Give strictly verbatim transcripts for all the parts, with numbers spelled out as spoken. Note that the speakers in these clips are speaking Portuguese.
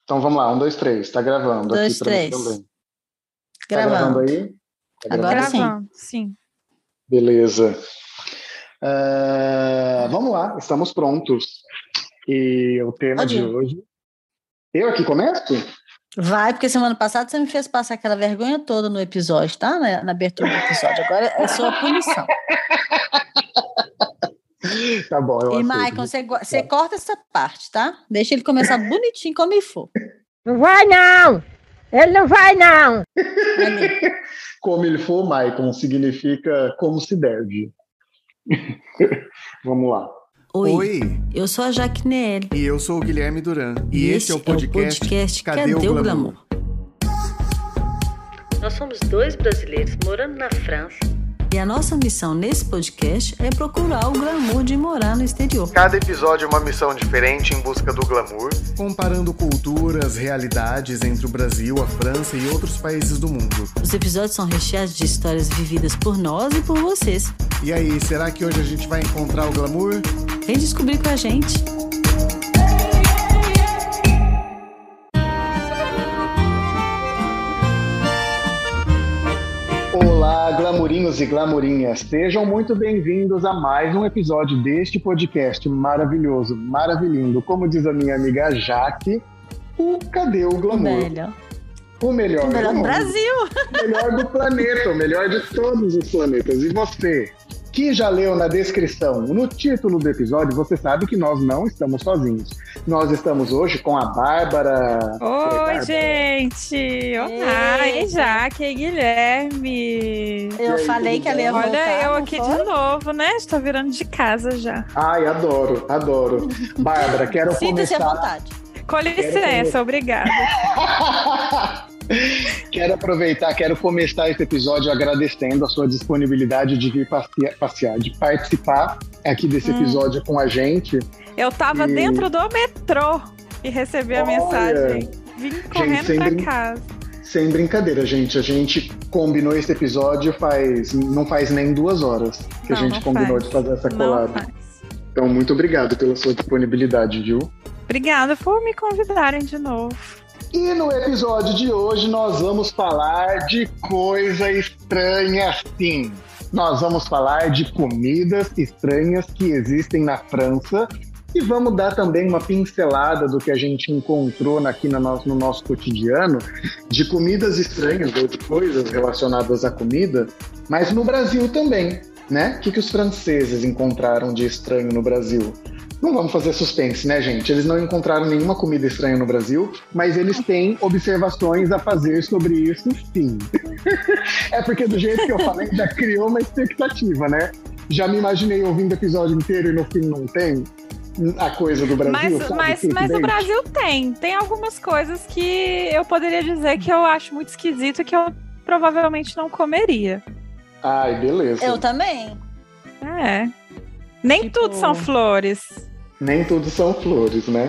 Então vamos lá, um, dois, três. Tá gravando dois, aqui pra três. mim também. Gravando. Tá gravando aí? Tá Agora gravando? sim. Sim. Beleza. Uh, vamos lá, estamos prontos. E o tema Pode de ir. hoje... Eu aqui começo? Vai, porque semana passada você me fez passar aquela vergonha toda no episódio, tá? Na, na abertura do episódio. Agora é sua punição. Tá bom, eu E, aceito. Maicon, você, você corta essa parte, tá? Deixa ele começar bonitinho como ele for. Não vai, não! Ele não vai, não! Ali. Como ele for, Maicon, significa como se deve. Vamos lá. Oi, Oi, eu sou a Jaquinelli. e eu sou o Guilherme Duran. E, esse é o podcast, podcast Cadê, o Glamour? Nós somos dois brasileiros morando na França. E a nossa missão nesse podcast é procurar o glamour de morar no exterior. Cada episódio é uma missão diferente em busca do glamour. Comparando culturas, realidades entre o Brasil, a França e outros países do mundo. Os episódios são recheados de histórias vividas por nós e por vocês. E aí, será que hoje a gente vai encontrar o glamour? Vem descobrir com a gente. Olá, glamourinhos e glamourinhas. Sejam muito bem-vindos a mais um episódio deste podcast maravilhoso, maravilhindo. Como diz a minha amiga Jaque, o Cadê o Glamour? Melhor. O melhor, O melhor do não, Brasil. O melhor do planeta, o melhor de todos os planetas. E você, que já leu na descrição, no título do episódio, você sabe que nós não estamos sozinhos. Nós estamos hoje com a Bárbara. Oi, gente! Olá, Eita. e Jaque, e Guilherme. Eu aí, falei que ela ia voltar. Olha, eu não aqui foi? de novo, né? Estou virando de casa já. Ai, adoro, adoro. Bárbara, quero Sinta-se à começar... vontade. Com licença, obrigada. Quero aproveitar, quero começar esse episódio agradecendo a sua disponibilidade de vir passear, passear de participar aqui desse Hum. episódio com a gente. Eu tava E- dentro do metrô e recebi a Olha. mensagem. Vim correndo sem pra brin- casa. Sem brincadeira, gente, a gente combinou esse episódio faz, não faz nem duas horas que Não, a gente não combinou faz. de fazer essa Não collab. faz. Então, muito obrigado pela sua disponibilidade, viu? Obrigada por me convidarem de novo. E no episódio de hoje nós vamos falar de coisa estranha, sim. Nós vamos falar de comidas estranhas que existem na França e vamos dar também uma pincelada do que a gente encontrou aqui no nosso, no nosso cotidiano de comidas estranhas ou de coisas relacionadas à comida, mas no Brasil também, né? O que, que os franceses encontraram de estranho no Brasil? Não vamos fazer suspense, né, gente? Eles não encontraram nenhuma comida estranha no Brasil, mas eles têm observações a fazer sobre isso, sim. É porque do jeito que eu falei, já criou uma expectativa, né? Já me imaginei ouvindo o episódio inteiro e no fim não tem a coisa do Brasil, Mas, sabe? mas, mas o Clickbait. Brasil tem. Tem algumas coisas que eu poderia dizer que eu acho muito esquisito e que eu provavelmente não comeria. Ai, beleza. Eu também. É. Nem Tipo- tudo são flores. Nem tudo são flores, né?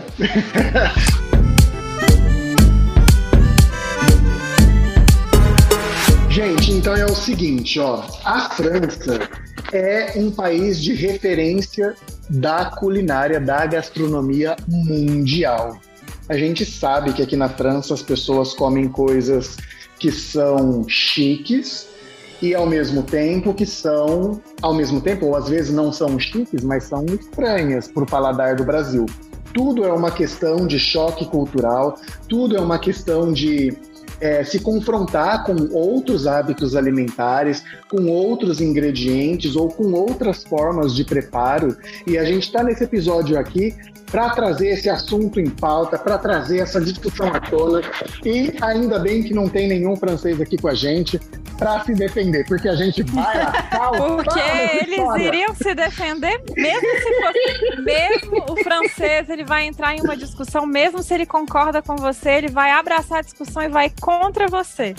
Gente, então é o seguinte, ó. A França é um país de referência da culinária, da gastronomia mundial. A gente sabe que aqui na França as pessoas comem coisas que são chiques e ao mesmo tempo que são, ao mesmo tempo, ou às vezes não são chiques, mas são estranhas para o paladar do Brasil. Tudo é uma questão de choque cultural, tudo é uma questão de é, se confrontar com outros hábitos alimentares, com outros ingredientes ou com outras formas de preparo. E a gente está nesse episódio aqui para trazer esse assunto em pauta, para trazer essa discussão à tona. E ainda bem que não tem nenhum francês aqui com a gente para se defender, porque a gente vai lascar o pau Porque nessa eles história. iriam se defender, mesmo se fosse. Mesmo o francês, ele vai entrar em uma discussão, mesmo se ele concorda com você, ele vai abraçar a discussão e vai contra você.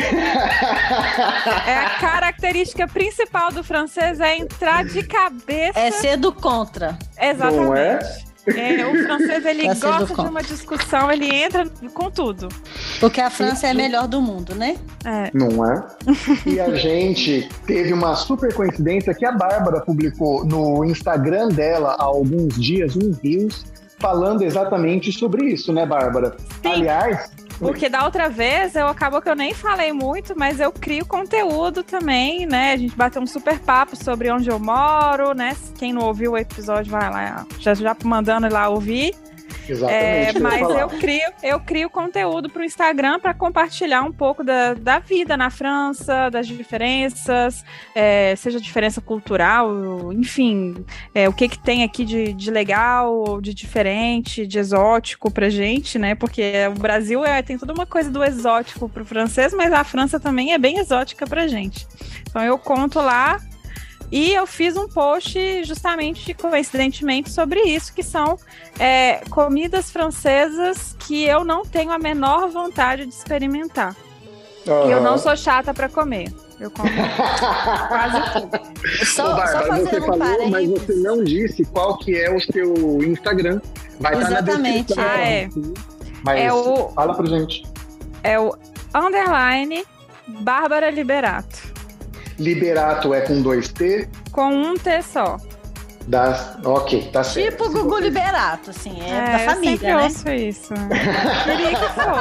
É a característica principal do francês, é entrar de cabeça. É ser do contra. Exatamente. Não é? É, o francês, ele Tá sendo gosta de contra. uma discussão, ele entra com tudo. Porque a França é a melhor do mundo, né? É. Não é? E a gente teve uma super coincidência que a Bárbara publicou no Instagram dela há alguns dias um Reels falando exatamente sobre isso, né, Bárbara? Sim. Aliás... Porque da outra vez, eu acabou que eu nem falei muito, mas eu crio conteúdo também, né? A gente bateu um super papo sobre onde eu moro, né? Quem não ouviu o episódio, vai lá, já, já mandando lá ouvir. Exatamente. É, mas eu crio, eu crio conteúdo para o Instagram para compartilhar um pouco da, da vida na França, das diferenças, é, seja diferença cultural, enfim, é, o que, que tem aqui de, de legal, de diferente, de exótico pra gente, né? Porque o Brasil é, tem toda uma coisa do exótico pro francês, mas a França também é bem exótica pra gente. Então eu conto lá. E eu fiz um post justamente, coincidentemente, sobre isso, que são é, comidas francesas que eu não tenho a menor vontade de experimentar. Uhum. E eu não sou chata para comer. Eu como quase tudo. Só, Ô, Bárbara, só você um falou, parênteses. Mas você não disse qual que é o seu Instagram. Vai Exatamente. estar na descrição. Ah, é. Mas é o, fala pra gente. É o underline Bárbara Liberato. Liberato é com dois T? Com um T só. Das... Ok, tá certo. Tipo Gugu Liberato, assim, é, é da família, eu né? Eu ouço isso. Queria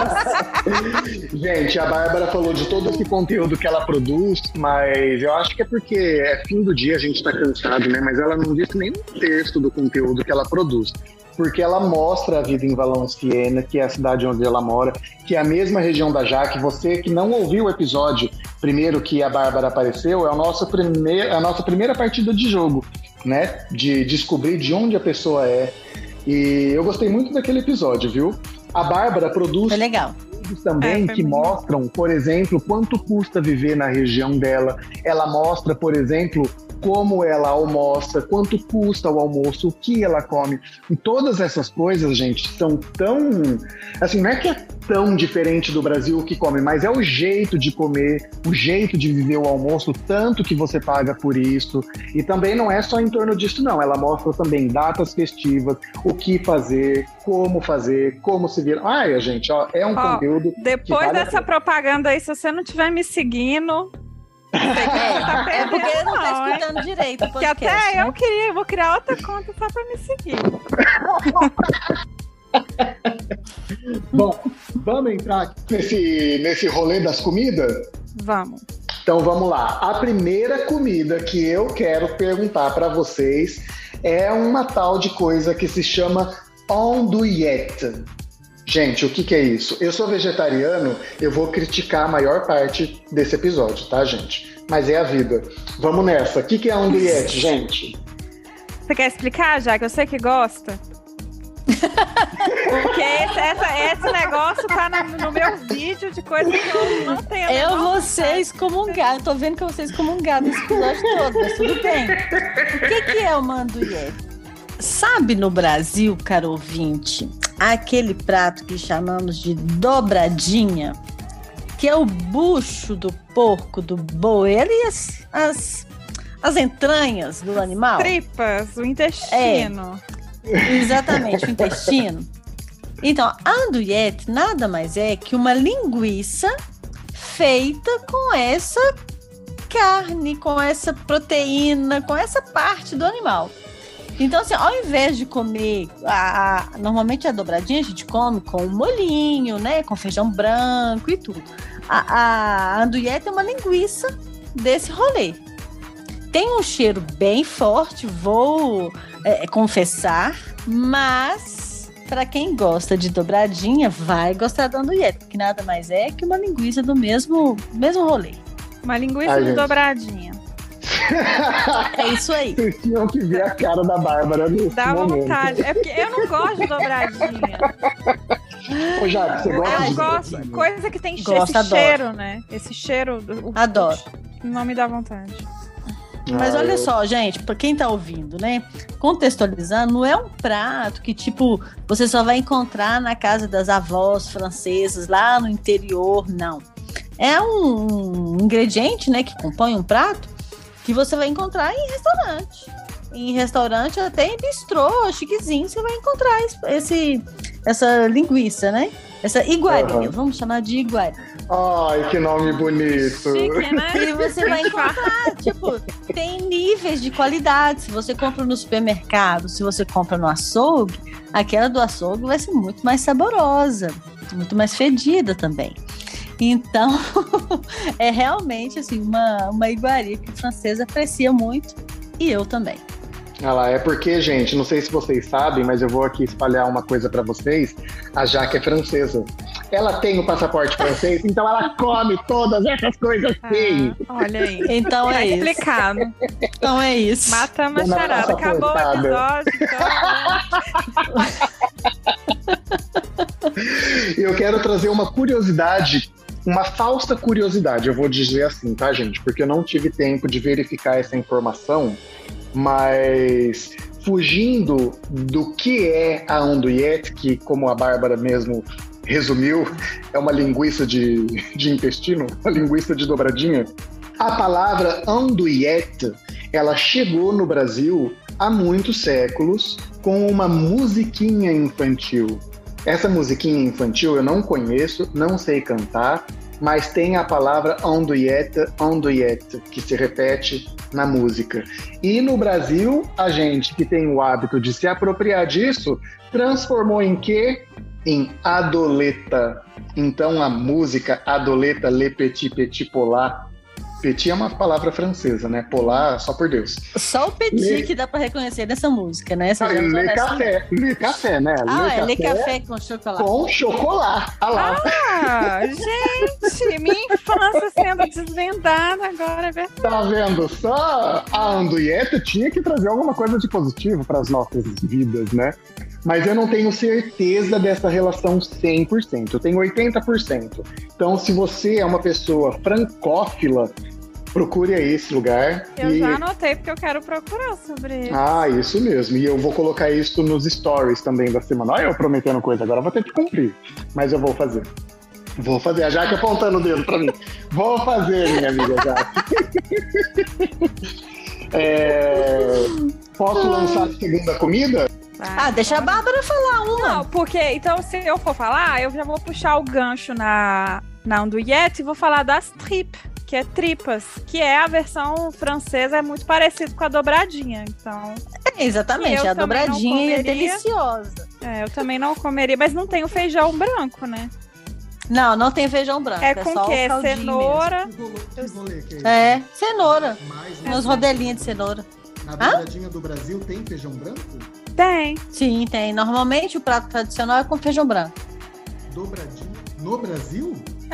que fosse. Gente, a Bárbara falou de todo esse conteúdo que ela produz, mas eu acho que é porque é fim do dia, a gente tá cansado, né? Mas ela não disse nem um terço do conteúdo que ela produz. Porque ela mostra a vida em Valenciennes, que é a cidade onde ela mora, que é a mesma região da Jaque. Você que não ouviu o episódio primeiro que a Bárbara apareceu, é, o nosso primeir, é a nossa primeira partida de jogo, né? De descobrir de onde a pessoa é. E eu gostei muito daquele episódio, viu? A Bárbara produz Foi legal. vídeos também é, que bem. mostram, por exemplo, quanto custa viver na região dela. Ela mostra, por exemplo, como ela almoça, quanto custa o almoço, o que ela come. E todas essas coisas, gente, são tão... Assim, não é que é tão diferente do Brasil o que come, mas é o jeito de comer, o jeito de viver o almoço, tanto que você paga por isso. E também não é só em torno disso, não. Ela mostra também datas festivas, o que fazer, como fazer, como se virar. Ai, gente, ó, é um ó, conteúdo... Depois vale dessa propaganda aí, se você não estiver me seguindo... Tá é porque ele não tá escutando direito o podcast, que até né? eu queria, vou criar outra conta só pra me seguir. Bom, vamos entrar nesse, nesse rolê das comidas? Vamos. Então vamos lá. A primeira comida que eu quero perguntar para vocês é uma tal de coisa que se chama andouillette. Gente, o que, que é isso? Eu sou vegetariano, eu vou criticar a maior parte desse episódio, tá, gente? Mas é a vida. Vamos nessa. O que, que é andouillette, gente? Você quer explicar, já que eu sei que gosta? Porque esse, essa, esse negócio tá na, no meu vídeo de coisa que eu não tenho. Eu vou ser excomungado. Tô vendo que eu vou ser excomungado nesse episódio todo, mas tudo bem. O que, que é uma andouillette? Sabe, no Brasil, caro ouvinte, aquele prato que chamamos de dobradinha, que é o bucho do porco, do boi, e as, as, as entranhas do animal. Tripas, o intestino. É, exatamente, o intestino. Então, a andouillette nada mais é que uma linguiça feita com essa carne, com essa proteína, com essa parte do animal. Então, assim, ao invés de comer, a, a, normalmente a dobradinha a gente come com um molhinho, né, com feijão branco e tudo. A, a andouillette é uma linguiça desse rolê. Tem um cheiro bem forte, vou é, confessar, mas para quem gosta de dobradinha, vai gostar da andouillette, porque nada mais é que uma linguiça do mesmo, mesmo rolê. Uma linguiça Ai, de gente. dobradinha. É isso aí. Vocês tinham que ver a cara da Bárbara nesse Dá momento. vontade. É porque eu não gosto de dobradinha. Ô, Jaque, você gosta eu de gosto, dobradinha? Coisa que tem Gosto, esse adoro. cheiro, né? Esse cheiro. O, Adoro. Não me dá vontade. Mas ah, olha eu... só, gente, pra quem tá ouvindo, né? Contextualizando, não é um prato que, tipo, você só vai encontrar na casa das avós francesas, lá no interior, não. É um ingrediente, né, que compõe um prato que você vai encontrar em restaurante. Em restaurante, até em bistrô, chiquezinho, você vai encontrar esse, essa linguiça, né? Essa iguaria, Uhum. vamos chamar de iguaria. Ai, que nome bonito. Chique, né? E você vai encontrar, tipo, tem níveis de qualidade. Se você compra no supermercado, se você compra no açougue, aquela do açougue vai ser muito mais saborosa, muito mais fedida também. Então, é realmente assim, uma, uma iguaria que o francês aprecia muito, e eu também. Ah lá, é porque, gente, não sei se vocês sabem, mas eu vou aqui espalhar uma coisa pra vocês. A Jaque é francesa. Ela tem o passaporte francês, então ela come todas essas coisas assim. Ah, olha aí. Então Tá é isso. explicado. Então é isso. Matamos a Dona charada. nossa Acabou coitada. o episódio. Então... Eu quero trazer uma curiosidade, uma falsa curiosidade, eu vou dizer assim, tá, gente? Porque eu não tive tempo de verificar essa informação, mas fugindo do que é a andouillette, que, como a Bárbara mesmo resumiu, é uma linguiça de, de intestino, uma linguiça de dobradinha. A palavra andouillette, ela chegou no Brasil há muitos séculos com uma musiquinha infantil. Essa musiquinha infantil eu não conheço, não sei cantar, mas tem a palavra andouillette, andouillette, que se repete na música. E no Brasil, a gente que tem o hábito de se apropriar disso, transformou em quê? Em adoleta. Então a música adoleta, le petit petit polar. Petit é uma palavra francesa, né? Polar, só por Deus. Só o petit Le... que dá pra reconhecer nessa música, né? Ah, le café, le café, né? Ah, le é le café café com chocolate. com chocolate. Ah lá. Ah, gente, minha infância sendo desvendada agora, é verdade. Tá vendo só? A andouillette tinha que trazer alguma coisa de positivo para as nossas vidas, né? Mas eu não tenho certeza dessa relação cem por cento. Eu tenho oitenta por cento. Então, se você é uma pessoa francófila, procure aí esse lugar. Eu e... já anotei porque eu quero procurar sobre isso. Ah, isso mesmo. E eu vou colocar isso nos stories também da semana. Olha eu prometendo coisa, agora eu vou ter que cumprir. Mas eu vou fazer. Vou fazer. A Jaque apontando o dedo pra mim. Vou fazer, minha amiga Jaque. é... Posso lançar a segunda comida? Ah, deixa a Bárbara falar uma. Não, porque, então, se eu for falar, eu já vou puxar o gancho na, na andouillette e vou falar das tripes, que é tripas, que é a versão francesa, é muito parecido com a dobradinha, então... É, exatamente, eu a dobradinha é comeria. deliciosa. É, eu também não comeria, mas não tem o feijão branco, né? Não, não tem feijão branco, É é, com só o quê? o caldinho Cenoura? Que rolê, que rolê que é isso? É, cenoura, Mais, umas rodelinhas de cenoura. Na dobradinha do Brasil tem feijão branco? Tem. Sim, tem. Normalmente o prato tradicional é com feijão branco. Dobradinha no Brasil?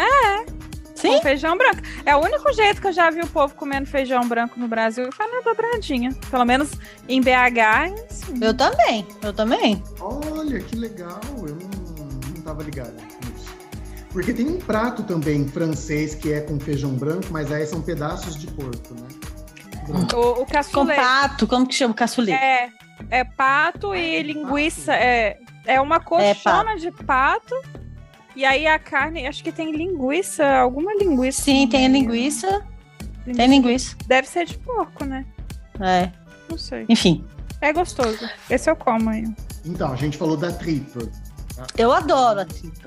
Sim? Com feijão branco. É o único jeito que eu já vi o povo comendo feijão branco no Brasil foi na dobradinha. Pelo menos em B H, assim. Eu também, eu também. Olha, que legal. Eu não, não tava ligado nisso. Porque tem um prato também francês que é com feijão branco, mas aí são pedaços de porco, né? Branco. O, o Com cassoulet. pato, como que chama o caçulê? É, é pato e linguiça. É, é uma coxona de pato. E aí a carne, acho que tem linguiça, alguma linguiça. Sim, tem a linguiça. Tem linguiça. Deve ser de porco, né? É, Não sei. enfim. É gostoso. Esse eu como aí. Então, a gente falou da tripa. Eu adoro a tripa.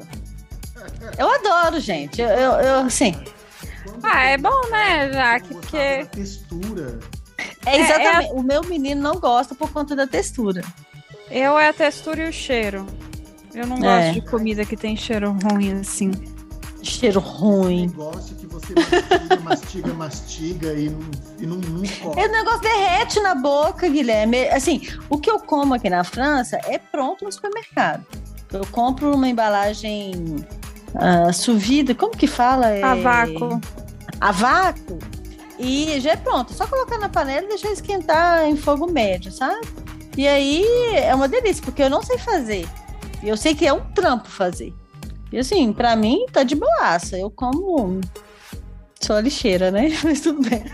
Eu adoro, gente. Eu, eu, eu assim. Ah, é bom, né, Jaque? Eu gostava Porque da textura. É É, exatamente. O meu menino não gosta por conta da textura. eu é a textura e o cheiro. Eu não É. gosto de comida que tem cheiro ruim, assim. Cheiro Um ruim. negócio que você mastiga, mastiga, mastiga e não, e não, não come. O negócio derrete na boca, Guilherme. Assim, o que eu como aqui na França é pronto no supermercado. Eu compro uma embalagem uh, sous vide, como que fala? É... A vácuo. A vácuo. E já é pronto. É só colocar na panela e deixar esquentar em fogo médio, sabe? E aí é uma delícia, porque eu não sei fazer. E eu sei que é um trampo fazer. E assim, pra mim, tá de boaça. Eu como... Sou a lixeira, né? Mas tudo bem.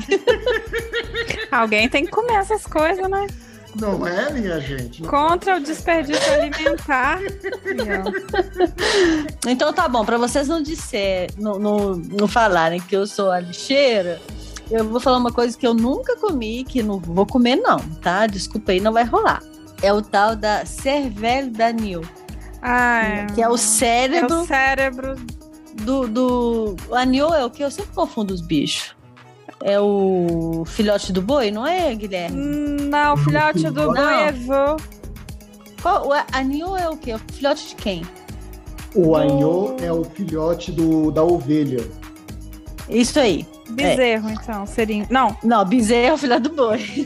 Alguém tem que comer essas coisas, né? Não é, minha gente? Não Contra o pode ser. desperdício alimentar. Então tá bom, pra vocês não disser, não, não, não falarem que eu sou a lixeira, eu vou falar uma coisa que eu nunca comi, que não vou comer não, tá? Desculpa aí, não vai rolar. É o tal da cervelle d'agneau. Ah, é. Que é o cérebro. É o cérebro do, do... O agneau é o que? Eu sempre confundo os bichos. É o filhote do boi, não é, Guilherme? Não, o filhote do Não. boi é vô. Qual, o agneau é o quê? O filhote de quem? O agneau é o filhote do, da ovelha. Isso aí. Bezerro, é. Então, seria... Não. Não, bezerro é o filhote do boi.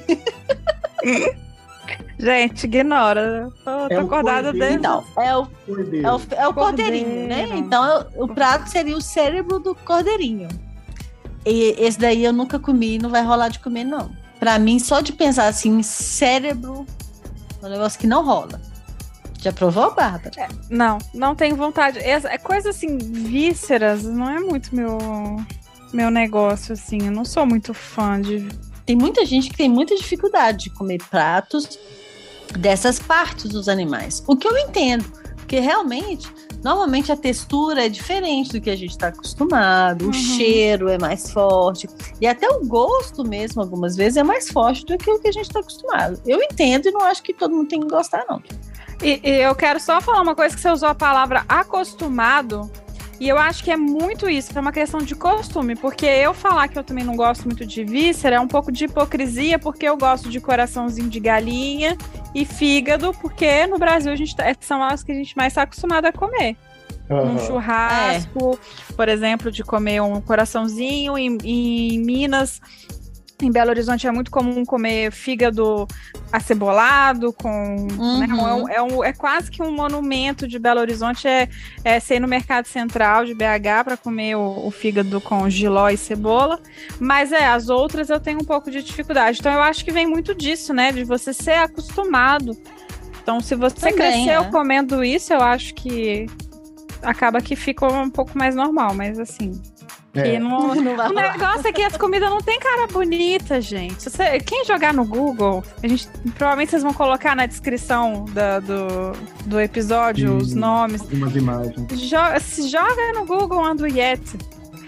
Gente, ignora. Tô, É tô o acordada cordeiro. desde... Então, é o, Cordeiro. é o, é o cordeirinho, Cordeiro. né? Então, é o, o prato seria o cérebro do cordeirinho. E esse daí eu nunca comi, não vai rolar de comer, não. Pra mim, só de pensar assim, cérebro, é um negócio que não rola. Já provou, Bárbara? É, não, não tenho vontade. Essa, é coisa assim, vísceras, não é muito meu, meu negócio, assim. Eu não sou muito fã de... Tem muita gente que tem muita dificuldade de comer pratos dessas partes dos animais. O que eu entendo, porque realmente, normalmente a textura é diferente do que a gente está acostumado, Uhum. o cheiro é mais forte, e até o gosto mesmo, algumas vezes, é mais forte do que o que a gente está acostumado. Eu entendo e não acho que todo mundo tem que gostar, não. E, e eu quero só falar uma coisa, que você usou a palavra acostumado, e eu acho que é muito isso, é uma questão de costume, porque eu falar que eu também não gosto muito de víscera é um pouco de hipocrisia, porque eu gosto de coraçãozinho de galinha e fígado, porque no Brasil a gente tá, são as que a gente mais está acostumado a comer. Aham. Um churrasco, por exemplo, de comer um coraçãozinho, em, em Minas... Em Belo Horizonte é muito comum comer fígado acebolado, com, Uhum. né, é, um, é, um, é quase que um monumento de Belo Horizonte, é, é ser no Mercado Central de B H para comer o, o fígado com jiló e cebola, mas é, as outras eu tenho um pouco de dificuldade, então eu acho que vem muito disso, né, de você ser acostumado. Então se você Também, cresceu é. comendo isso, eu acho que acaba que fica um pouco mais normal, mas assim... É. Que não, Não vai o rolar. negócio é que as comidas não tem cara bonita, gente. Você, quem jogar no Google, a gente, provavelmente vocês vão colocar na descrição da, do, do episódio Sim. os nomes. Algumas imagens. Jo- se joga no Google Andouillette.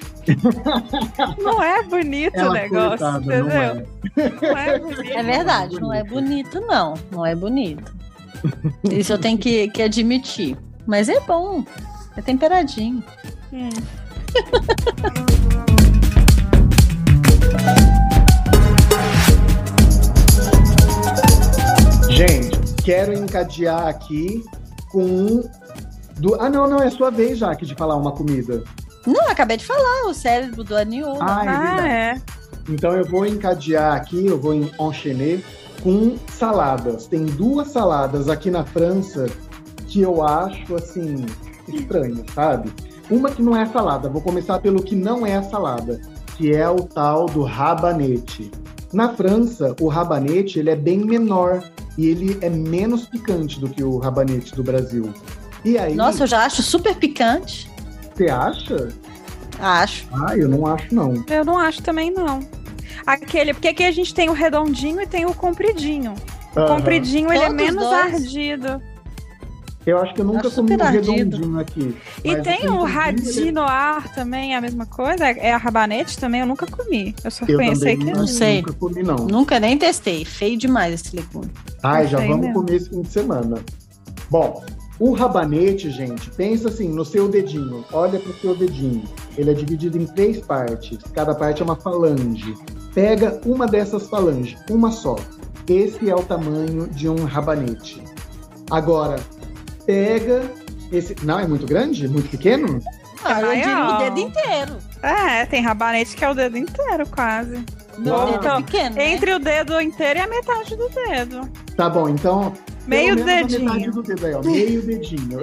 Não é bonito Ela o negócio, coitada, não entendeu? é. Não é bonito. É verdade, não é bonito, não. Não é bonito. Isso eu tenho que, que admitir. Mas é bom. É temperadinho. Hum. Gente, quero encadear aqui com um do... Ah, não, não, é sua vez, Jaque, de falar uma comida. Não, eu acabei de falar, o cérebro do agneau. Ah, é Ah, verdade. é. Então eu vou encadear aqui, eu vou en- enchaîner com saladas. Tem duas saladas aqui na França que eu acho, assim, estranhas, sabe? Uma que não é salada, vou começar pelo que não é salada, que é o tal do rabanete. Na França, o rabanete ele é bem menor e ele é menos picante do que o rabanete do Brasil. E aí, Nossa, eu já acho super picante. você acha? Acho. Ah, eu não acho não. Eu não acho também, não. Aquele, porque aqui a gente tem o redondinho e tem o compridinho. O Aham. compridinho, ele é Todos menos dois. ardido. Eu acho que eu nunca Acho comi um super ardido. redondinho aqui. E Mas tem o o compridinho, radis noir também, é a mesma coisa? É a rabanete também, eu nunca comi. Eu só Eu conheci também aqui. não sei. nunca comi, não. Nunca nem testei. Feio demais esse legume. Ai, já sei vamos mesmo. comer esse fim de semana. Bom, o rabanete, gente, pensa assim, no seu dedinho. Olha pro seu dedinho. Ele é dividido em três partes. Cada parte é uma falange. Pega uma dessas falanges, uma só. Esse é o tamanho de um rabanete. Agora, pega esse... Não, é muito grande? Muito pequeno? Ah, eu diria o maior. dedo inteiro. É, tem rabanete que é o dedo inteiro, quase. Meu Uau. dedo é pequeno, né? Entre o dedo inteiro e a metade do dedo. Tá bom, então... Meio pelo menos a dedinho. metade do dedo aí, ó. Meio dedinho.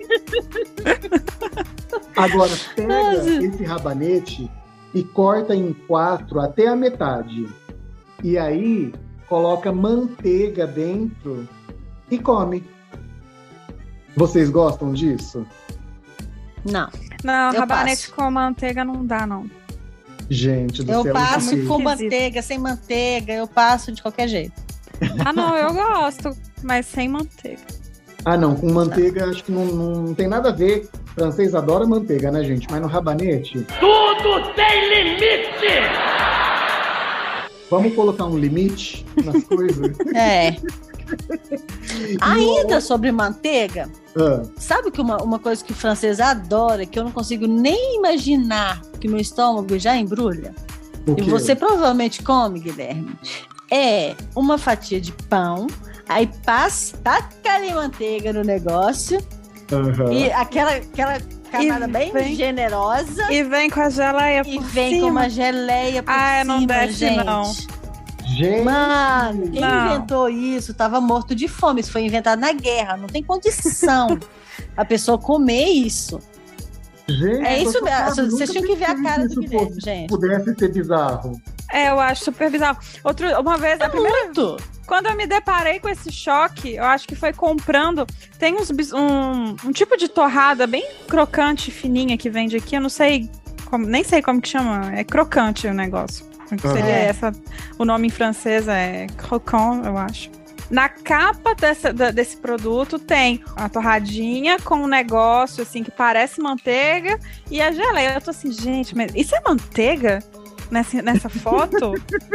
Agora, pega Nossa. esse rabanete e corta em quatro até a metade. E aí, coloca manteiga dentro e come. Vocês gostam disso? Não. Não, Eu rabanete passo. com manteiga não dá, não. Gente do Eu céu. passo isso com esquisito. manteiga, sem manteiga, eu passo de qualquer jeito. Ah, não, eu gosto, mas sem manteiga. Ah, não, com manteiga acho que não, não tem nada a ver. Francês adora manteiga, né, gente? Mas no rabanete... Tudo tem limite! Vamos colocar um limite nas coisas? É. Ainda sobre manteiga, Ah, sabe que uma, uma coisa que o francês adora, que eu não consigo nem imaginar, que meu estômago já embrulha, o e quê? você provavelmente come, Guilherme, é uma fatia de pão, aí passa, taca ali manteiga no negócio, Aham. e aquela, aquela camada E bem vem- generosa, E vem com a geleia e por vem cima. com uma geleia por Ah, cima, não desce, gente. não. Gente, Mano, quem Não. inventou isso tava morto de fome. Isso foi inventado na guerra. Não tem condição a pessoa comer isso. gente, É isso eu tô mesmo. chocado, Vocês nunca tinham que ver a pensei cara que do isso Guilherme, fosse- gente. Pudesse ser bizarro. É, eu acho super bizarro. Outro, uma vez, a primeira Muito. quando eu me deparei com esse choque, eu acho que foi comprando. Tem uns, bis- um, um tipo de torrada bem crocante, fininha que vende aqui. Eu não sei, como- nem sei como que chama. É crocante o negócio. Que Aham. seria É. essa, o nome em francês é croquant, eu acho. Na capa dessa, da- desse produto tem a torradinha com um negócio assim que parece manteiga e a geleia. Eu tô assim, gente, mas isso é manteiga? Nessa, nessa foto?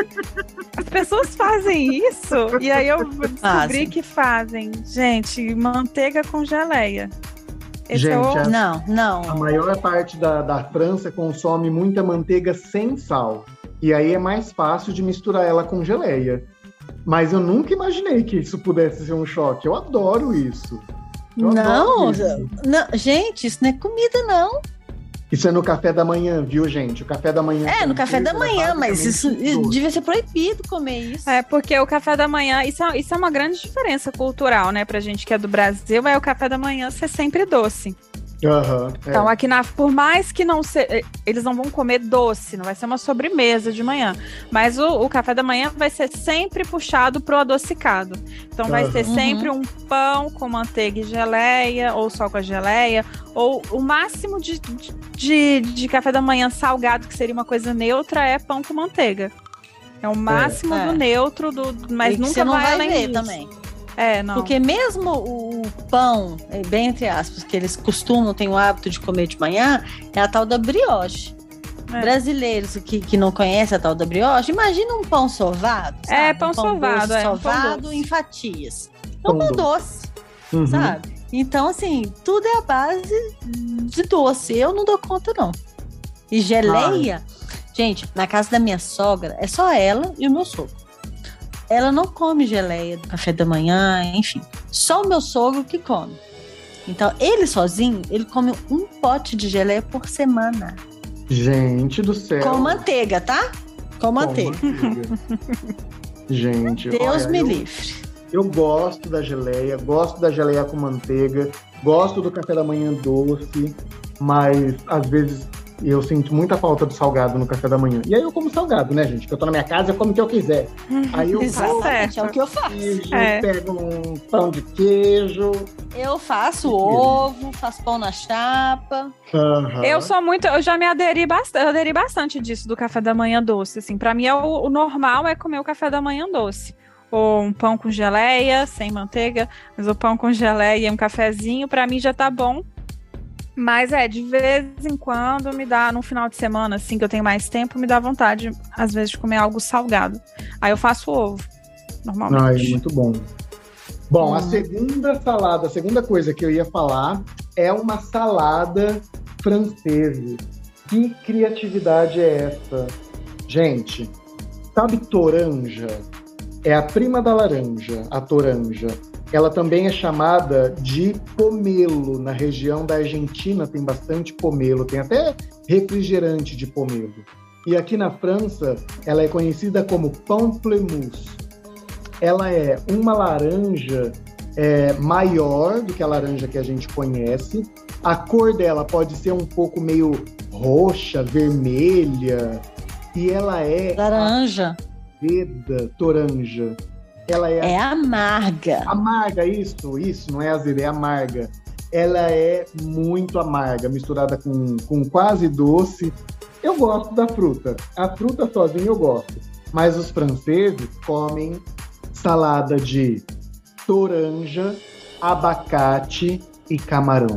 As pessoas fazem isso? E aí eu descobri Fazem. que fazem. Gente, manteiga com geleia. Esse é Gente, o... a- Não, A não. maior parte da, da França consome muita manteiga sem sal. E aí é mais fácil de misturar ela com geleia. Mas eu nunca imaginei que isso pudesse ser um choque. Eu adoro isso. Eu Não, adoro isso. não, gente, isso não é comida, não. Isso é no café da manhã, viu, gente? O café da manhã. É, com no café da manteiga, manhã, mas isso basicamente doce. devia ser proibido comer isso. É, porque o café da manhã, isso é, isso é uma grande diferença cultural, né, pra gente que é do Brasil, é o café da manhã ser sempre doce. Aham, é. Então, aqui na, por mais que não se, eles não vão comer doce, não vai ser uma sobremesa de manhã, mas o, o café da manhã vai ser sempre puxado pro adocicado. Então, vai Aham. ser sempre um pão com manteiga e geleia, ou só com a geleia, ou o máximo de, de, de café da manhã salgado, que seria uma coisa neutra, é pão com manteiga. É o máximo É. do neutro, do, mas E que nunca você não vai vai além ver disso. também. É, não. Porque mesmo o pão, é, bem entre aspas, que eles costumam, têm o hábito de comer de manhã, é a tal da brioche. É. Brasileiros que, que não conhecem a tal da brioche, imagina um pão sovado. sabe? É, pão um sovado, doce é, um pão sovado doce. em fatias. É Pão um pão doce. doce, Uhum. sabe? Então, assim, tudo é a base de doce. Eu não dou conta, não. E geleia, gente, na casa da minha sogra, é só ela e o meu sogro. Ela não come geleia do café da manhã, enfim. Só o meu sogro que come. Então, ele sozinho, ele come um pote de geleia por semana. Gente do céu. Com manteiga, tá? Com Com manteiga. manteiga. Gente, Deus olha, me eu, livre. eu gosto da geleia, gosto da geleia com manteiga, gosto do café da manhã doce, mas às vezes eu sinto muita falta do salgado no café da manhã. E aí eu como salgado, né, gente? Porque eu tô na minha casa, eu como o que eu quiser. Aí eu vou, Exatamente, é o que eu faço. queijo, É. pego um pão de queijo. Eu faço ovo, faço pão na chapa. Aham. Eu sou muito, eu já me aderi bastante, aderi bastante disso do café da manhã doce, assim, para mim é o, o normal é comer o café da manhã doce, ou um pão com geleia, sem manteiga, mas o pão com geleia e um cafezinho, para mim já tá bom. Mas é, de vez em quando me dá, num final de semana, assim, que eu tenho mais tempo, me dá vontade, às vezes, de comer algo salgado. Aí eu faço ovo, normalmente. Ai, muito bom. Bom, a Hum. segunda salada, a segunda coisa que eu ia falar é uma salada francesa. Que criatividade é essa? Gente, sabe toranja? É a prima da laranja, a toranja. Ela também é chamada de pomelo. Na região da Argentina tem bastante pomelo, tem até refrigerante de pomelo. E aqui na França, ela é conhecida como pamplemousse. Ela é uma laranja é, maior do que a laranja que a gente conhece. A cor dela pode ser um pouco meio roxa, vermelha. E ela é Laranja. azeda, toranja. Ela é, É amarga. amarga, isso, isso, não é azeda, é amarga. Ela é muito amarga, misturada com, com quase doce. Eu gosto da fruta. A fruta sozinha eu gosto. Mas os franceses comem salada de toranja, abacate e camarão.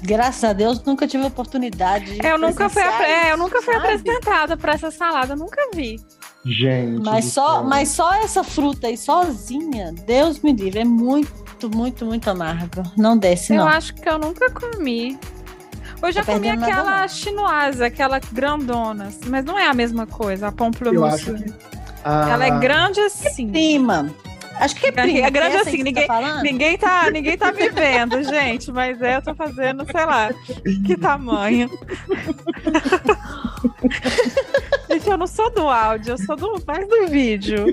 Graças a Deus, nunca tive a oportunidade de Eu nunca fui, apre- é, eu nunca fui sabe? apresentada pra essa salada, eu nunca vi. Gente. Mas do só, céu. mas só essa fruta aí sozinha, Deus me livre, é muito, muito, muito amargo. Não desce, Eu não. acho que eu nunca comi. Eu já Tá comi perdendo nada, aquela não. chinoise, aquela grandona, mas não é a mesma coisa, a Eu pamplemousse. acho que. Ah, Ela é grande assim. Prima. Acho que é prima. É grande essa aí assim, que você ninguém, tá falando? ninguém, tá, ninguém tá me vendo, gente, mas é, eu tô fazendo, sei lá, que tamanho. Gente, eu não sou do áudio, eu sou do, mais do vídeo.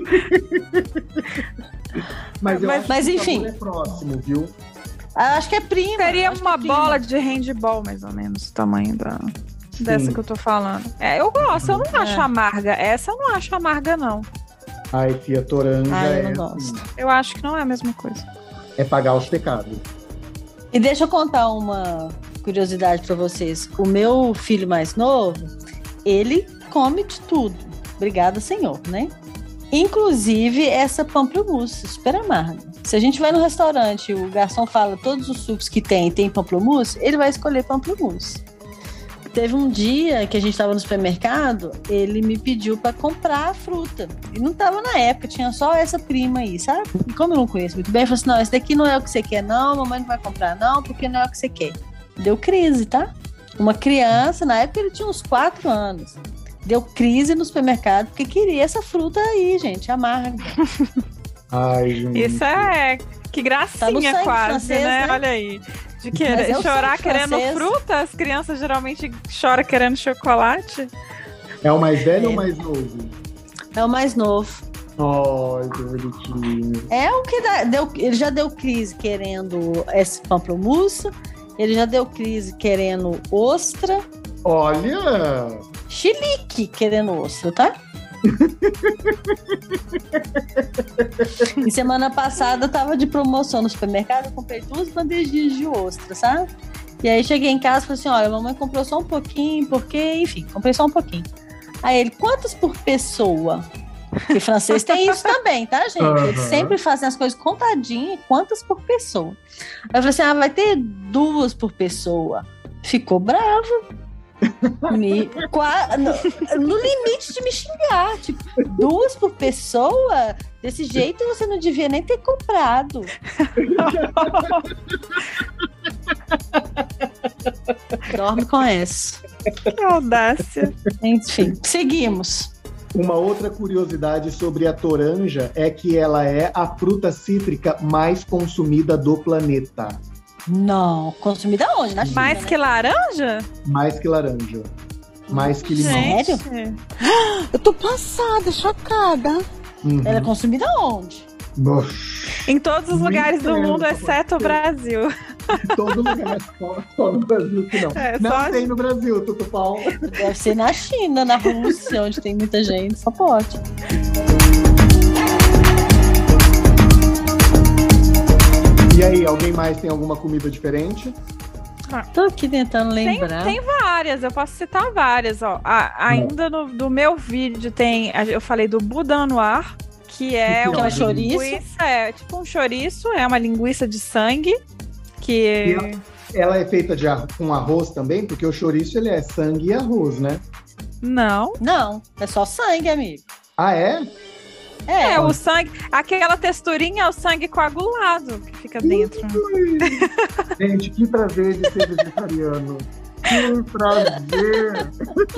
Mas, eu mas- acho mas que o enfim. sabor é próximo, viu? Ah, Acho que é prima. Seria acho que uma é prima. bola de handball, mais ou menos, o tamanho da, dessa Sim. que eu tô falando. É, eu gosto, eu não acho É. amarga. Essa eu não acho amarga, não. Ai, fia, toranja Ah, eu é, não assim, gosto. Eu acho que não é a mesma coisa. é pagar os pecados. E deixa eu contar uma curiosidade pra vocês. O meu filho mais novo, ele come de tudo. Obrigada, senhor, né? Inclusive essa pamplemousse, super amarga. Se a gente vai no restaurante e o garçom fala todos os sucos que tem, tem pamplemousse, ele vai escolher pamplemousse. Teve um dia que a gente estava no supermercado, ele me pediu para comprar a fruta. E não estava na época, tinha só essa prima aí, sabe? E como eu não conheço muito bem, eu falei assim, não, esse daqui não é o que você quer não, mamãe não vai comprar não, porque não é o que você quer. Deu crise, tá? Uma criança, na época ele tinha uns quatro anos. Deu crise no supermercado porque queria essa fruta aí, gente, amarga. Ai, gente. Isso é. Que Tá no gracinha, sangue quase, francês, né? né? Olha aí. De Mas querer é o chorar sangue querendo francês. fruta, as crianças geralmente choram querendo chocolate. É o mais velho É. ou o mais novo? É o mais novo. Ai, que bonitinho. É o que dá, deu, ele já deu crise querendo esse pamplemousse, ele já deu crise querendo ostra, Olha! chilique querendo ostra, tá? E semana passada tava de promoção no supermercado, eu comprei duas bandejinhas de ostra, sabe? E aí cheguei em casa e falei assim, olha, a mamãe comprou só um pouquinho, porque, enfim, comprei só um pouquinho. Aí ele, quantas por pessoa? Porque francês tem isso também, tá, gente? Uhum. Eles sempre fazem as coisas contadinhas, quantas por pessoa. Aí eu falei assim, ah, vai ter duas por pessoa. Ficou bravo. Me, qua- no, no limite de me xingar. Tipo, duas por pessoa? Desse jeito você não devia nem ter comprado. Dorme com essa. Que audácia. Enfim, seguimos. Uma outra curiosidade sobre a toranja é que ela é a fruta cítrica mais consumida do planeta. Não, consumida onde? Na China, Mais né? que laranja? Mais que laranja. Mais que limão. Sério? Gente. Eu tô passada, chocada. Uhum. Ela é consumida onde? Nossa, Em todos os Muito lugares do mesmo, mundo, exceto o Brasil. em todo lugar, só, só no Brasil que não. É, não só- tem no Brasil, Tutupau. Deve ser na China, na Rússia, onde tem muita gente. Só pode. E aí, alguém mais tem alguma comida diferente? Tô aqui tentando Tem, lembrar. tem várias, eu posso citar várias. Ó. A- ainda no do meu vídeo tem, a- eu falei do boudin noir, que é Que Que é uma um chouriço. linguiça, é tipo um chouriço, é uma linguiça de sangue, que Ela é feita de ar- com arroz também? Porque o chouriço ele é sangue e arroz, né? não. Não, é só sangue, amigo. Ah, é? É, É, o sangue, aquela texturinha é o sangue coagulado que fica dentro. Gente, que prazer de ser vegetariano. Que prazer.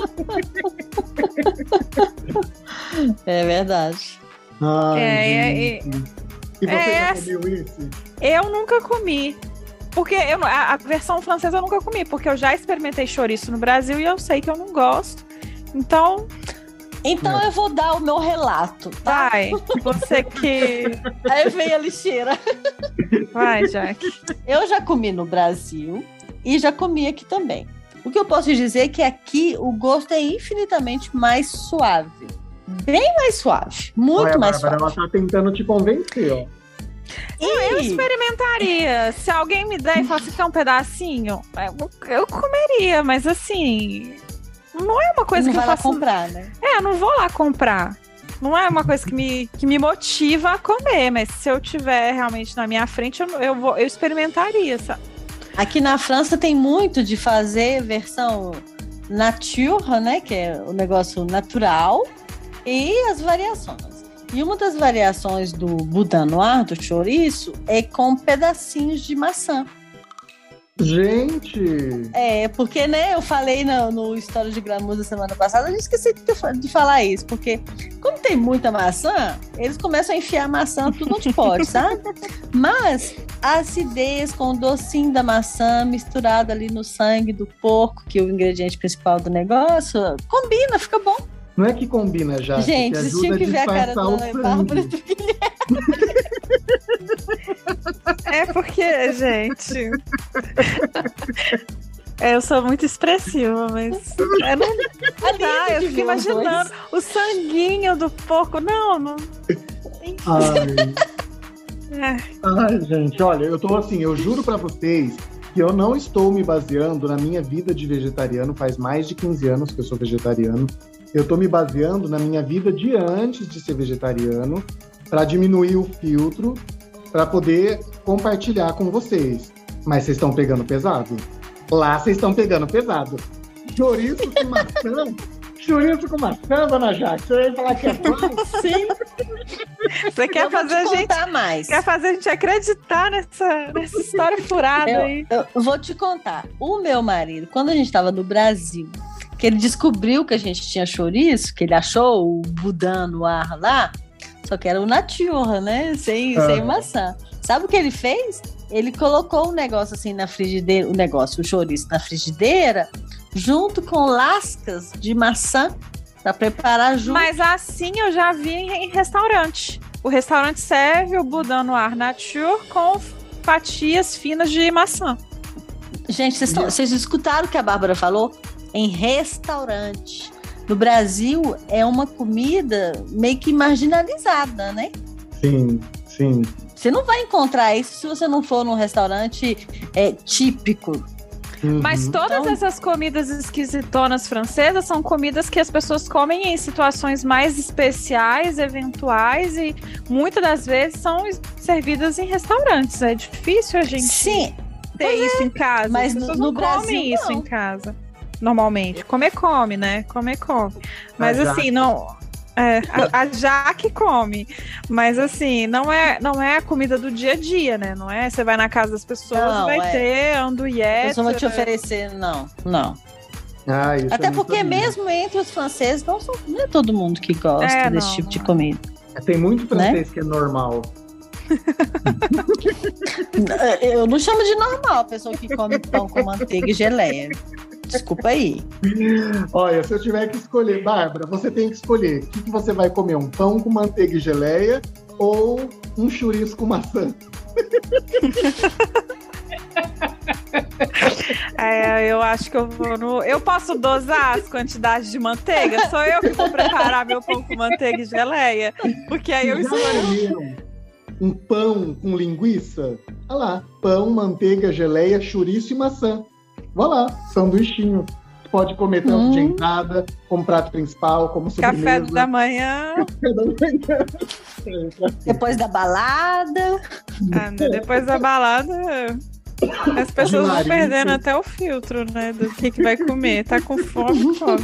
é verdade. Ai, É, é, gente. E você é, já comeu isso? Eu nunca comi. Porque eu, a, a versão francesa eu nunca comi, porque eu já experimentei chouriço no Brasil e eu sei que eu não gosto. Então, Então eu vou dar o meu relato, tá? vai. Você que. Aí vem a lixeira. Vai, Jack. Eu já comi no Brasil e já comi aqui também. O que eu posso dizer é que aqui o gosto é infinitamente mais suave. Bem mais suave. Muito Olha, mais Bárbara, suave. ela tá tentando te convencer, ó. Eu E- experimentaria. Se alguém me der e falar assim, quer um pedacinho, eu, eu comeria, mas assim. Não é uma coisa não que eu vai lá faço. comprar, né? É, eu não vou lá comprar. Não é uma coisa que me, que me motiva a comer, mas se eu tiver realmente na minha frente, eu, eu, vou, eu experimentaria, sabe? Aqui na França tem muito de fazer versão nature, né? Que é o negócio natural, e as variações. E uma das variações do boudin noir, do chouriço, é com pedacinhos de maçã. Gente! É, porque, né, eu falei no, no História de Glamour da semana passada, eu esqueci de, de falar isso, porque como tem muita maçã, eles começam a enfiar maçã tudo onde pode, sabe? Mas a acidez com o docinho da maçã misturado ali no sangue do porco, que é o ingrediente principal do negócio, combina, fica bom. Não é que combina já. Gente, vocês tinham que ver a cara da Ana Bárbara do Guilherme. É porque, gente... É, eu sou muito expressiva, mas... É, não dá, eu fico imaginando o sanguinho do porco. Não, não... Ai. É. Ai, gente, olha, eu tô assim, eu juro pra vocês que eu não estou me baseando na minha vida de vegetariano, faz mais de quinze anos que eu sou vegetariano. Eu tô me baseando na minha vida de antes de ser vegetariano, para diminuir o filtro, para poder compartilhar com vocês. Mas vocês estão pegando pesado? Lá vocês estão pegando pesado. Chouriço com maçã? Chouriço com maçã, dona Jaque? Você vai falar que é bom? Sim. Você quer Eu vou fazer te a gente... contar mais. Quer fazer a gente acreditar nessa, nessa história furada Eu, aí. eu vou te contar. O meu marido, quando a gente estava no Brasil, que ele descobriu que a gente tinha chouriço, que ele achou o boudin noir lá, só que era o nature, né? Sem, Ah. sem maçã. Sabe o que ele fez? Ele colocou um negócio assim na frigideira, o negócio, o chouriço na frigideira, junto com lascas de maçã, para preparar junto. Mas assim eu já vi em, em restaurante. O restaurante serve o boudin noir nature com fatias finas de maçã. Gente, vocês, tão, vocês escutaram o que a Bárbara falou? Em restaurante. No Brasil, é uma comida meio que marginalizada, né? Sim, sim. Você não vai encontrar isso se você não for num restaurante é, típico. Uhum. Mas todas Então- essas comidas esquisitonas francesas são comidas que as pessoas comem em situações mais especiais, eventuais, e muitas das vezes são servidas em restaurantes. É difícil a gente Sim, ter isso em casa. mas As no- pessoas no não Brasil, comem isso não. em casa. Normalmente. Comer, come, né? Comer, come. Mas A assim, Jaque. não. É, a, a Jaque come. Mas assim, não é, não é a comida do dia a dia, né? Não é? Você vai na casa das pessoas, Não, vai é. ter a andouillette. pessoa vai te oferecer, não, não. Ah, isso Até é muito porque lindo. mesmo entre os franceses, não, são, não é todo mundo que gosta É, desse não, tipo de não é. comida. Tem muito francês que é normal. Eu não chamo de normal a pessoa que come pão com manteiga e geleia. Desculpa aí. Olha, se eu tiver que escolher, Bárbara, você tem que escolher. O que, que você vai comer? Um pão com manteiga e geleia ou um chouriço com maçã? É, eu acho que eu vou no. Eu posso dosar as quantidades de manteiga? Sou eu que vou preparar meu pão com manteiga e geleia? Porque aí eu Já escolho. comeram um pão com linguiça? Olha lá, pão, manteiga, geleia, chouriço e maçã. Vai lá, sanduichinho. Pode comer tanto Hum. de entrada, como prato principal, como sobremesa. Café da manhã. Café da manhã. Depois da balada. Ah, né, depois da balada, as pessoas vão Larissa. perdendo até o filtro, né? Do que, que vai comer. Tá com fome, come.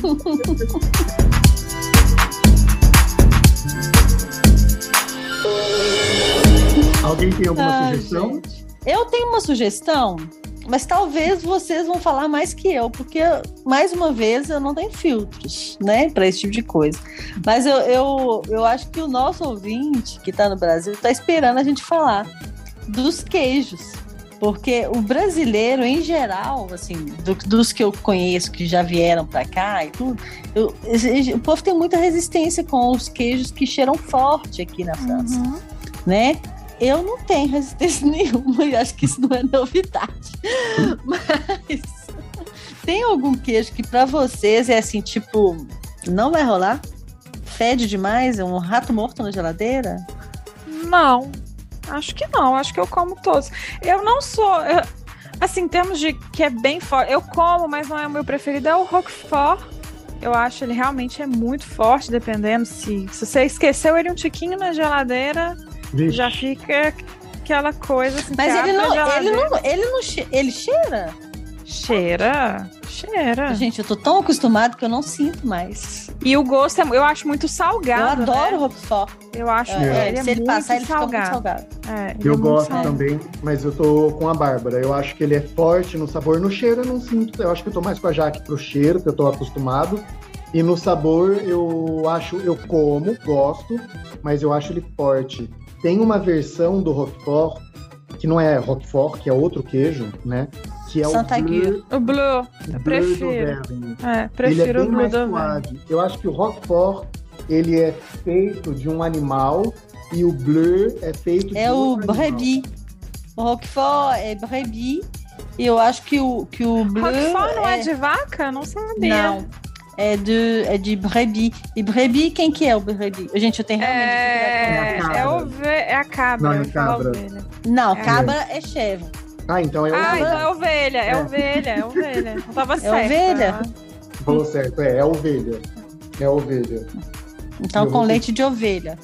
Alguém tem alguma Ai, sugestão? gente. Eu tenho uma sugestão, mas talvez vocês vão falar mais que eu, porque, mais uma vez, eu não tenho filtros, né, para esse tipo de coisa. Mas eu, eu, eu acho que o nosso ouvinte, que está no Brasil, está esperando a gente falar dos queijos. Porque o brasileiro, em geral, assim, do- dos que eu conheço, que já vieram para cá e tudo, eu- o povo tem muita resistência com os queijos que cheiram forte aqui na França, né? Eu não tenho resistência nenhuma e acho que isso não é novidade. Mas tem algum queijo que para vocês é assim, tipo, não vai rolar? Fede demais? É um rato morto na geladeira? Não, acho que não. Acho que eu como todos. Eu não sou. eu- assim, em termos de que é bem forte, eu como, mas não é o meu preferido. É o Roquefort. Eu acho ele realmente é muito forte, dependendo se, se você esqueceu ele um tiquinho na geladeira, Vixe. já fica aquela coisa assim. Mas você ele abre a não, ele geladeira. não, ele não che- ele cheira? Cheira, cheira. Gente, eu tô tão acostumado que eu não sinto mais. E o gosto, é, eu acho muito Eu salgado. adoro né? Roquefort. Eu acho É, que é, ele é se ele muito passar, ele salgado. fica muito salgado. É, ele Eu é muito gosto salgado. também, mas eu tô com a Bárbara. Eu acho que ele é forte no sabor. No cheiro eu não sinto. Eu acho que eu tô mais com a Jaque pro cheiro, que eu tô acostumado. E no sabor eu acho, eu como, gosto, mas eu acho ele forte. Tem uma versão do Roquefort, que não é Roquefort, que é outro queijo, né? Que é Santa o Bleu, O Blue, eu Bleu prefiro. d'Auvergne. É, Ele é prefiro bem o Blue mais do suave. Eu acho que o Roquefort, ele é feito de um animal e o Bleu é feito de É o outro animal. Brebis. O Roquefort é Brebis. E eu acho que o, que o Bleu Roquefort não é... é de vaca? Não sabia. Não. É de, é de Brebis. E Brebis, quem que é o Brebis? Gente, eu tenho realmente... É, dificuldade com é, a ove... é a cabra. Não, é eu ia falar cabra. ovelha. Não, É. cabra é chèvre. Ah, então é o Ah, ovelha. então é ovelha, é, É. ovelha, é ovelha. Não tava certo. ovelha? Falou certo, é, é ovelha. É ovelha. Então, Eu com vou- leite de ovelha.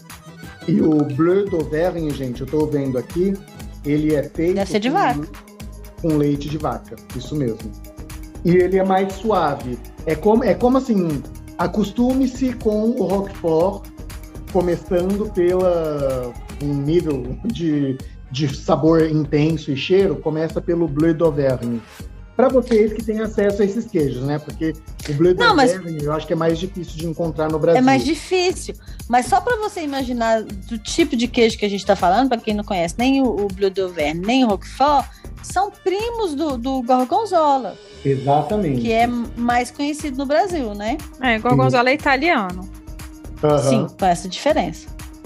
E o Bleu d'Auvergne, gente, eu tô vendo aqui, ele é feito Deve ser de com, vaca. com leite de vaca, isso mesmo. E ele é mais suave. É como, é como assim, acostume-se com o Roquefort, começando pela um nível de, de sabor intenso e cheiro, começa pelo Bleu d'Auvergne. Para vocês que têm acesso a esses queijos, né? Porque o Bleu Não, mas- d'Auvergne eu acho que é mais difícil de encontrar no Brasil. É mais difícil. Mas só para você imaginar do tipo de queijo que a gente está falando, para quem não conhece nem o, o Bleu d'Auvergne, nem o Roquefort, são primos do, do Gorgonzola, Exatamente. que é mais conhecido no Brasil, né? É, gorgonzola é italiano. Aham. Sim, com essa diferença.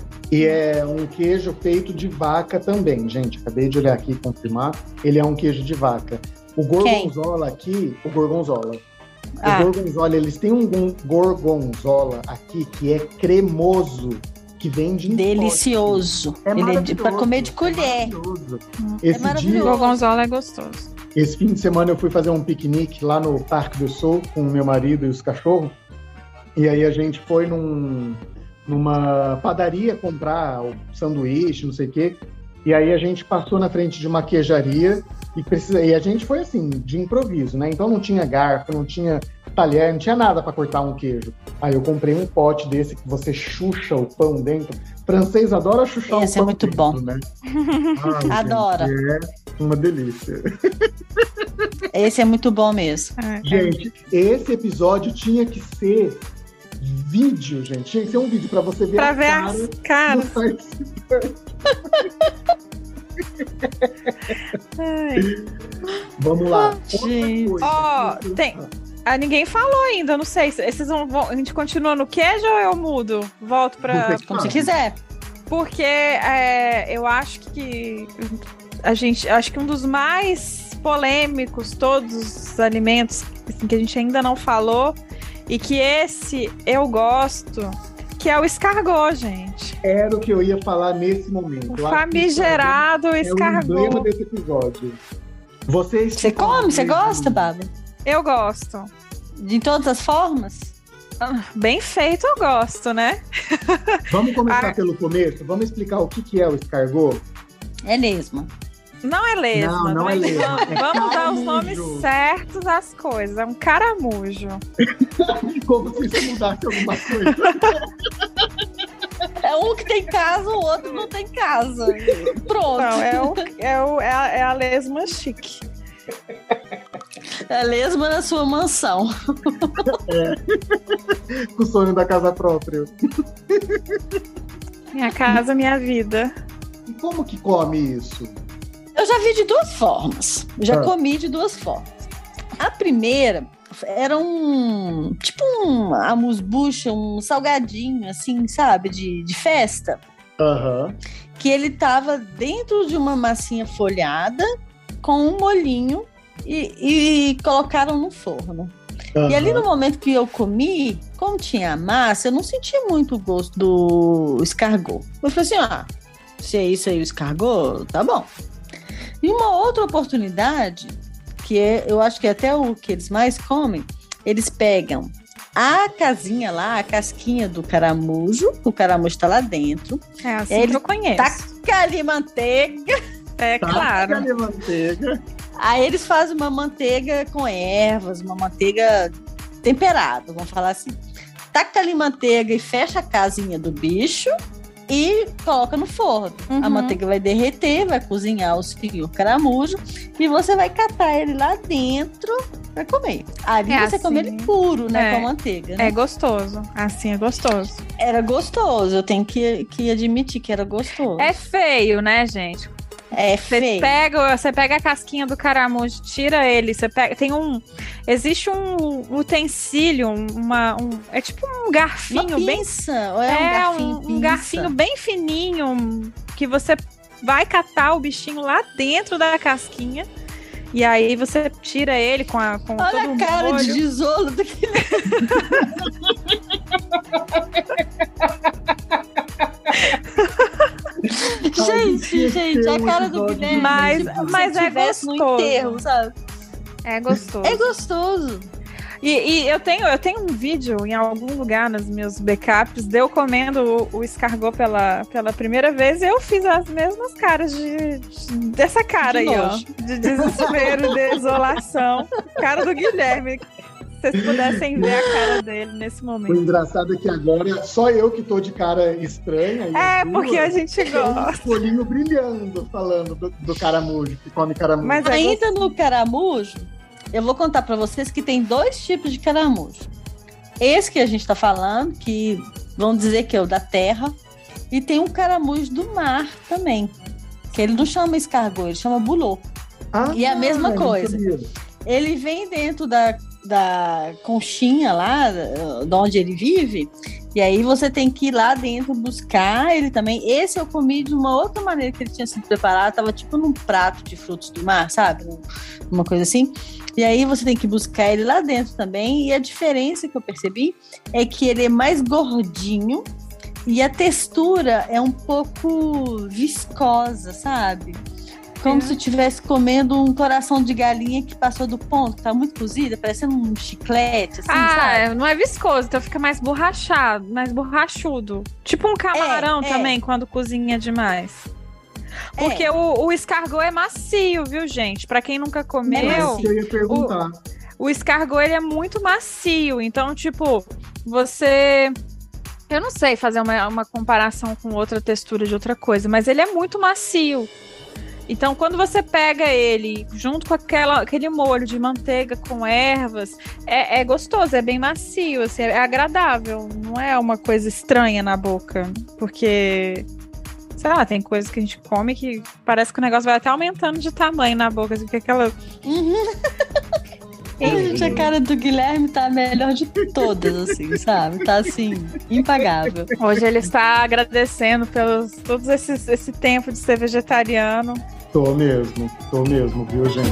E é um queijo feito de vaca também, gente. Acabei de olhar aqui e confirmar. Ele é um queijo de vaca. O gorgonzola aqui, o gorgonzola. Ah. O gorgonzola, eles têm um gon- gorgonzola aqui que é cremoso, que vende em Delicioso. pote. É Ele é maravilhoso, para comer de é colher. maravilhoso. É Esse maravilhoso. dia, Gorgonzola é gostoso. esse fim de semana eu fui fazer um piquenique lá no Parque do Sul com o meu marido e os cachorros. E aí a gente foi num, numa padaria comprar o sanduíche, não sei o quê. E aí a gente passou na frente de uma queijaria e, precisa, e a gente foi assim, de improviso, né? Então não tinha garfo, não tinha talher, não tinha nada para cortar um queijo. Aí eu comprei um pote desse que você chucha o pão dentro. Francês adora chuchar Esse o é pão muito dentro, bom. né? Ai, Adora. gente, é uma delícia. Esse é muito bom mesmo. É, Gente, esse episódio tinha que ser vídeo, gente. Tinha que ser um vídeo para você ver pra a ver cara as dos caras. participantes. Ai. Vamos lá. Outra Gente. coisa Ó, que eu- tem- Ah, ninguém falou ainda, não sei. Esses vão, vão- a gente continua no queijo ou eu mudo? Volto pra. Você- Como você quiser. Porque é, eu acho que a gente. Acho que um dos mais polêmicos, todos os alimentos assim, que a gente ainda não falou, e que esse eu gosto, que é o escargot, gente. Era o que eu ia falar nesse momento. O Eu acho que famigerado é o emblema escargot. desse episódio. Vocês Você come? Você gosta, Bárbara? Eu gosto. De todas as formas? Ah, Bem feito, eu gosto, né? Vamos começar Ah. pelo começo? Vamos explicar o que que é o escargot? É lesma. Não é lesma. Não, não é mas lesma. Vamos, É vamos dar os caramujo. nomes certos às coisas. É um caramujo. Como se isso mudasse alguma coisa. É um que tem casa, o outro não tem casa. Pronto. Não, é, o, é, o, é, a, é a lesma chique. É lesma na sua mansão. Com o sonho da casa própria. Minha casa, minha vida. E como que come isso? Eu já vi de duas formas. Já Ah. comi de duas formas. A primeira era um... Tipo um amuse-bouche, um salgadinho, assim, sabe? De, de festa. Aham. Que ele tava dentro de uma massinha folhada com um molhinho e, e colocaram no forno. E ali no momento que eu comi, como tinha a massa, eu não sentia muito o gosto do escargot. Eu falei assim, ah, se é isso aí o escargot, tá bom. E uma outra oportunidade, que é, eu acho que é até o que eles mais comem, eles pegam a casinha lá, a casquinha do caramujo, o caramujo tá lá dentro, É assim Ele que eu conheço. tá taca ali manteiga. É claro. Taca ali manteiga. Aí eles fazem uma manteiga com ervas, uma manteiga temperada, vamos falar assim. Taca ali manteiga e fecha a casinha do bicho e coloca no forno. Uhum. A manteiga vai derreter, vai cozinhar os fios caramujo e você vai catar ele lá dentro para comer. Ali é você assim. come ele puro, né, é. com a manteiga. Né? É gostoso. Assim é gostoso. Era gostoso, eu tenho que, que admitir que era gostoso. É feio, né, gente? É Você feio. pega, você pega a casquinha do caramujo, tira ele, você pega, tem um, existe um utensílio, uma, um, é tipo um garfinho uma bem, pinça, ou é, é um garfinho, um, um garfinho bem fininho que você vai catar o bichinho lá dentro da casquinha e aí você tira ele com a com Olha todo a o cara molho. de tijolo daquele. Gente, gente, a cara do Guilherme. Mas, tipo, mas se é tivesse gostoso. no enterro, sabe? É gostoso. É gostoso. E, e eu, tenho, eu tenho um vídeo em algum lugar nos meus backups de eu comendo o, o escargot pela, pela primeira vez e eu fiz as mesmas caras de, de dessa cara De aí, nojo. ó. De desespero, desolação. Cara do Guilherme. Se vocês pudessem ver a cara dele nesse O momento. engraçado é que agora só eu que tô de cara estranha. e É, as porque duas a gente tem um gosta. olhinho brilhando falando do, do caramujo, que come caramujo. Mas é Ainda no caramujo, eu vou contar pra vocês que tem dois tipos de caramujo. Esse que a gente tá falando, que vão dizer que é o da terra, e tem um caramujo do mar também, que ele não chama escargot, ele chama bulô. Ah, E a mesma não coisa. sabia. Ele vem dentro da, da conchinha lá, de onde ele vive, e aí você tem que ir lá dentro buscar ele também. Esse eu comi de uma outra maneira que ele tinha sido preparado, tava tipo num prato de frutos do mar, sabe? Uma coisa assim. E aí você tem que buscar ele lá dentro também, e a diferença que eu percebi é que ele é mais gordinho e a textura é um pouco viscosa, sabe? Como se estivesse comendo um coração de galinha que passou do ponto, que tá muito cozida, parecendo um chiclete, assim, Ah, sabe? não é viscoso, então fica mais borrachado, mais borrachudo. Tipo um camarão É, é. também, quando cozinha demais. Porque É. o, o escargot é macio, viu, gente? Pra quem nunca É comeu, isso que eu ia perguntar. o escargot ele é muito macio. Então, tipo, você... Eu não sei fazer uma, uma comparação com outra textura de outra coisa, mas ele é muito macio. Então, quando você pega ele junto com aquela, aquele molho de manteiga com ervas, é, é gostoso, é bem macio, assim, é agradável. Não é uma coisa estranha na boca. Porque, sei lá, tem coisas que a gente come que parece que o negócio vai até aumentando de tamanho na boca. Assim, porque aquela... Ai, gente, a cara do Guilherme tá a melhor de todas, assim, sabe? Tá, assim, impagável. Hoje ele está agradecendo pelos todo esse, esse tempo de ser vegetariano. Tô mesmo, tô mesmo, viu, gente?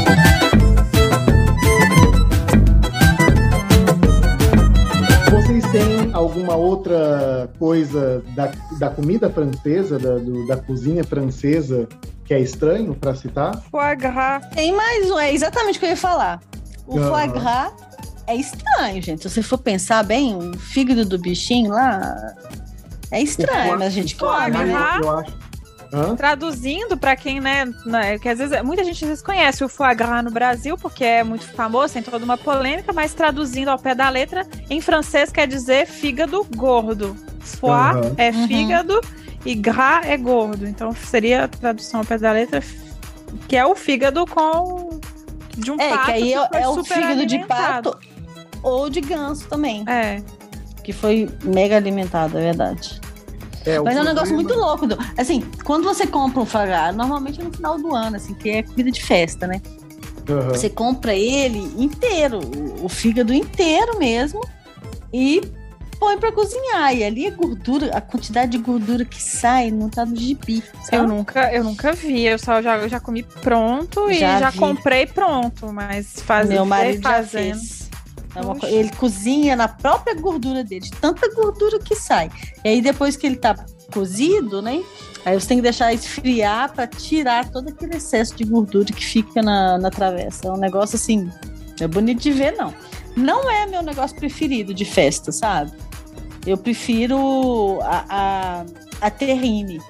Vocês têm alguma outra coisa da, da comida francesa, da, do- da cozinha francesa, que é estranho pra citar? Foie gras. Tem mais um, é exatamente o que eu ia falar. O Aham. foie gras é estranho, gente. Se você for pensar bem, o fígado do bichinho lá é estranho, O mas a gente foie come, gras, né? eu acho. Hã? Traduzindo para quem, né, né, que às vezes muita gente às vezes conhece o foie gras no Brasil, porque é muito famoso, tem toda uma polêmica, mas traduzindo ao pé da letra, em francês quer dizer fígado gordo. Foie Aham. é Uhum. fígado e gras é gordo. Então seria a tradução ao pé da letra, que é o fígado com de um É, pato que aí é, foi é o super fígado de alimentado. pato ou de ganso também, É. que foi mega alimentado, é verdade. É, o Mas é um problema- negócio muito louco. Du. Assim, quando você compra um foie gras, normalmente é no final do ano, assim, que é comida de festa, né? Aham. Você compra ele inteiro, o- o fígado inteiro mesmo, e põe pra cozinhar. E ali a gordura, a quantidade de gordura que sai não tá no gibi, sabe? Eu nunca, eu nunca vi, eu só já, eu já comi pronto e Já já vi. comprei pronto, mas fazer Meu marido já fazendo. fez. É uma Puxa. co- ele cozinha na própria gordura dele, de tanta gordura que sai. E aí depois que ele tá cozido, né? Aí você tem que deixar esfriar pra tirar todo aquele excesso de gordura que fica na, na travessa. É um negócio assim, não é bonito de ver, não. Não é meu negócio preferido de festa, sabe? Eu prefiro a, a, a terrine, que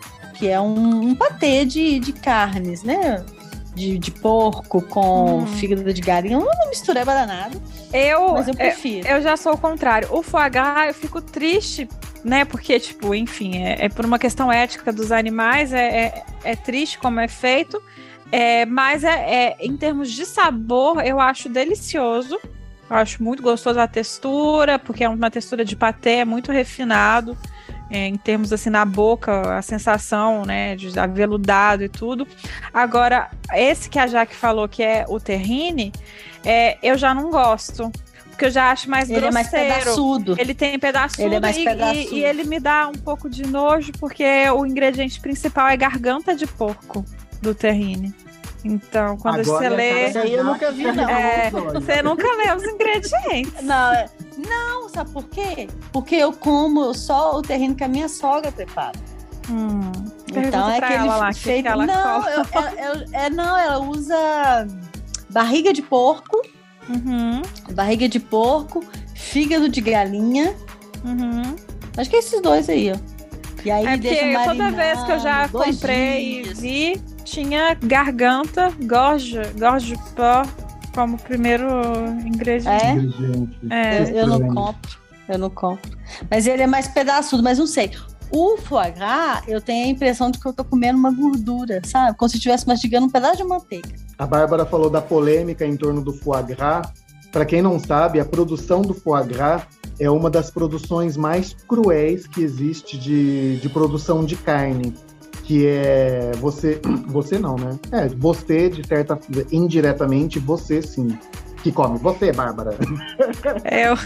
que é um, um patê de, de carnes, né? De, de porco com hum. fígado de galinha. Uma mistura danada. Eu, mas eu prefiro. Eu, eu já sou o contrário. O foie gras, eu fico triste, né? Porque, tipo, enfim, é, é por uma questão ética dos animais, é, é, é triste como é feito. É, mas é, é, em termos de sabor, eu acho delicioso. Eu acho muito gostoso a textura, porque é uma textura de patê, é muito refinado. É, em termos assim, na boca, a sensação, né, de aveludado e tudo. Agora, esse que a Jaque falou, que é o terrine, é, eu já não gosto. Porque eu já acho mais ele grosseiro. Ele é mais pedaçudo. Ele tem pedaçudo, ele é mais e, pedaçudo. E, e ele me dá um pouco de nojo, porque o ingrediente principal é garganta de porco do terrine. Então, quando Agora você lê... Isso aí eu nunca vi, não. É, você nunca lê os ingredientes. Não, não, sabe por quê? Porque eu como só o terrine que a minha sogra prepara. Hum, então é aquele ela lá, feito... que ela não, eu, eu, eu, é, não, ela usa barriga de porco, uhum. barriga de porco, fígado de galinha. Uhum. Acho que é esses dois aí, ó. E aí é deixa porque toda vez que eu já comprei e vi, tinha garganta, gorge, gorge de porco como primeiro ingrediente. É? É. Eu, eu não compro, eu não compro. Mas ele é mais pedaçudo, mas não sei. O foie gras, eu tenho a impressão de que eu tô comendo uma gordura, sabe? Como se eu estivesse mastigando um pedaço de manteiga. A Bárbara falou da polêmica em torno do foie gras. Para quem não sabe, a produção do foie gras é uma das produções mais cruéis que existe de, de produção de carne. Que é você... Você não, né? É, você, de certa... Indiretamente, você sim. Que come. Você, Bárbara. Eu.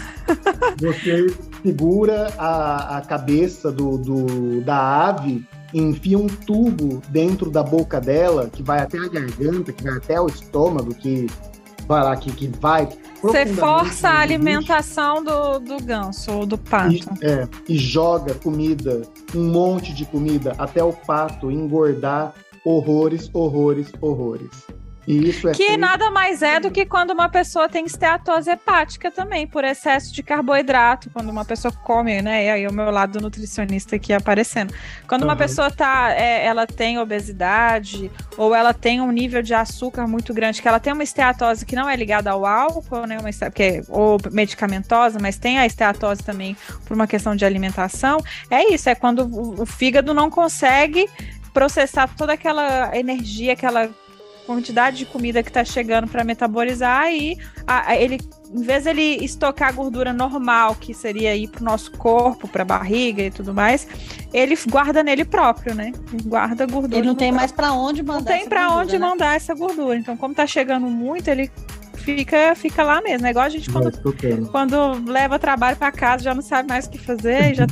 Você segura a, a cabeça do, do, da ave, enfia um tubo dentro da boca dela, que vai até a garganta, que vai até o estômago, que vai lá, que, que vai... Você força a alimentação do, do ganso ou do pato. E, é, e joga comida, um monte de comida, até o pato engordar horrores, horrores, horrores. E isso é que feito... nada mais é do que quando uma pessoa tem esteatose hepática também, por excesso de carboidrato, quando uma pessoa come, né? E aí o meu lado nutricionista aqui aparecendo. Quando uhum. uma pessoa tá, é, ela tem obesidade, ou ela tem um nível de açúcar muito grande, que ela tem uma esteatose que não é ligada ao álcool, né? Uma, porque, ou medicamentosa, mas tem a esteatose também por uma questão de alimentação. É isso, é quando o, o fígado não consegue processar toda aquela energia, aquela quantidade de comida que está chegando para metabolizar e a, a, ele, em vez de ele estocar a gordura normal, que seria ir para o nosso corpo, para a barriga e tudo mais, ele guarda nele próprio, né? Ele guarda a gordura. Ele não tem mais para onde mandar. Não tem para onde né? mandar essa gordura. Então, como está chegando muito, ele fica, fica lá mesmo. É igual a gente quando, quando leva trabalho para casa, já não sabe mais o que fazer. Já...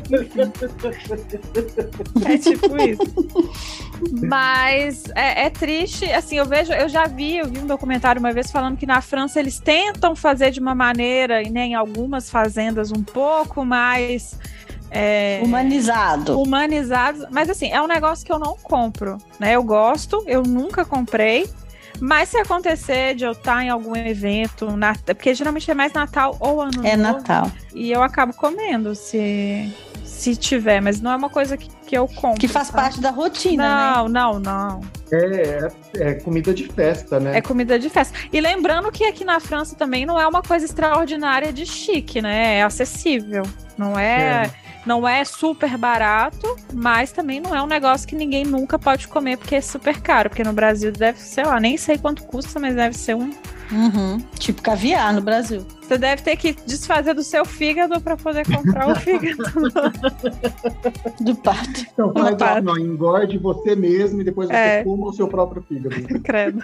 é tipo isso. Mas é, é triste, assim, eu vejo, eu já vi, eu vi um documentário uma vez falando que na França eles tentam fazer de uma maneira, e nem em algumas fazendas um pouco mais é, humanizado. Humanizado, mas assim, é um negócio que eu não compro, né? Eu gosto, eu nunca comprei, mas se acontecer de eu estar em algum evento, na, porque geralmente é mais Natal ou Ano Novo. É Natal. E eu acabo comendo, se... se tiver, mas não é uma coisa que, que eu compro. Que faz tá? parte da rotina, não, né? Não, não, não. É, é, é comida de festa, né? É comida de festa. E lembrando que aqui na França também não é uma coisa extraordinária de chique, né? É acessível. Não é, é. Não é super barato, mas também não é um negócio que ninguém nunca pode comer porque é super caro. Porque no Brasil deve, sei lá, nem sei quanto custa, mas deve ser um... Uhum. Tipo caviar no Brasil. Você deve ter que desfazer do seu fígado para poder comprar o fígado do pato. Então faz pato. Não, engorde você mesmo e depois você é. coma o seu próprio fígado. Credo.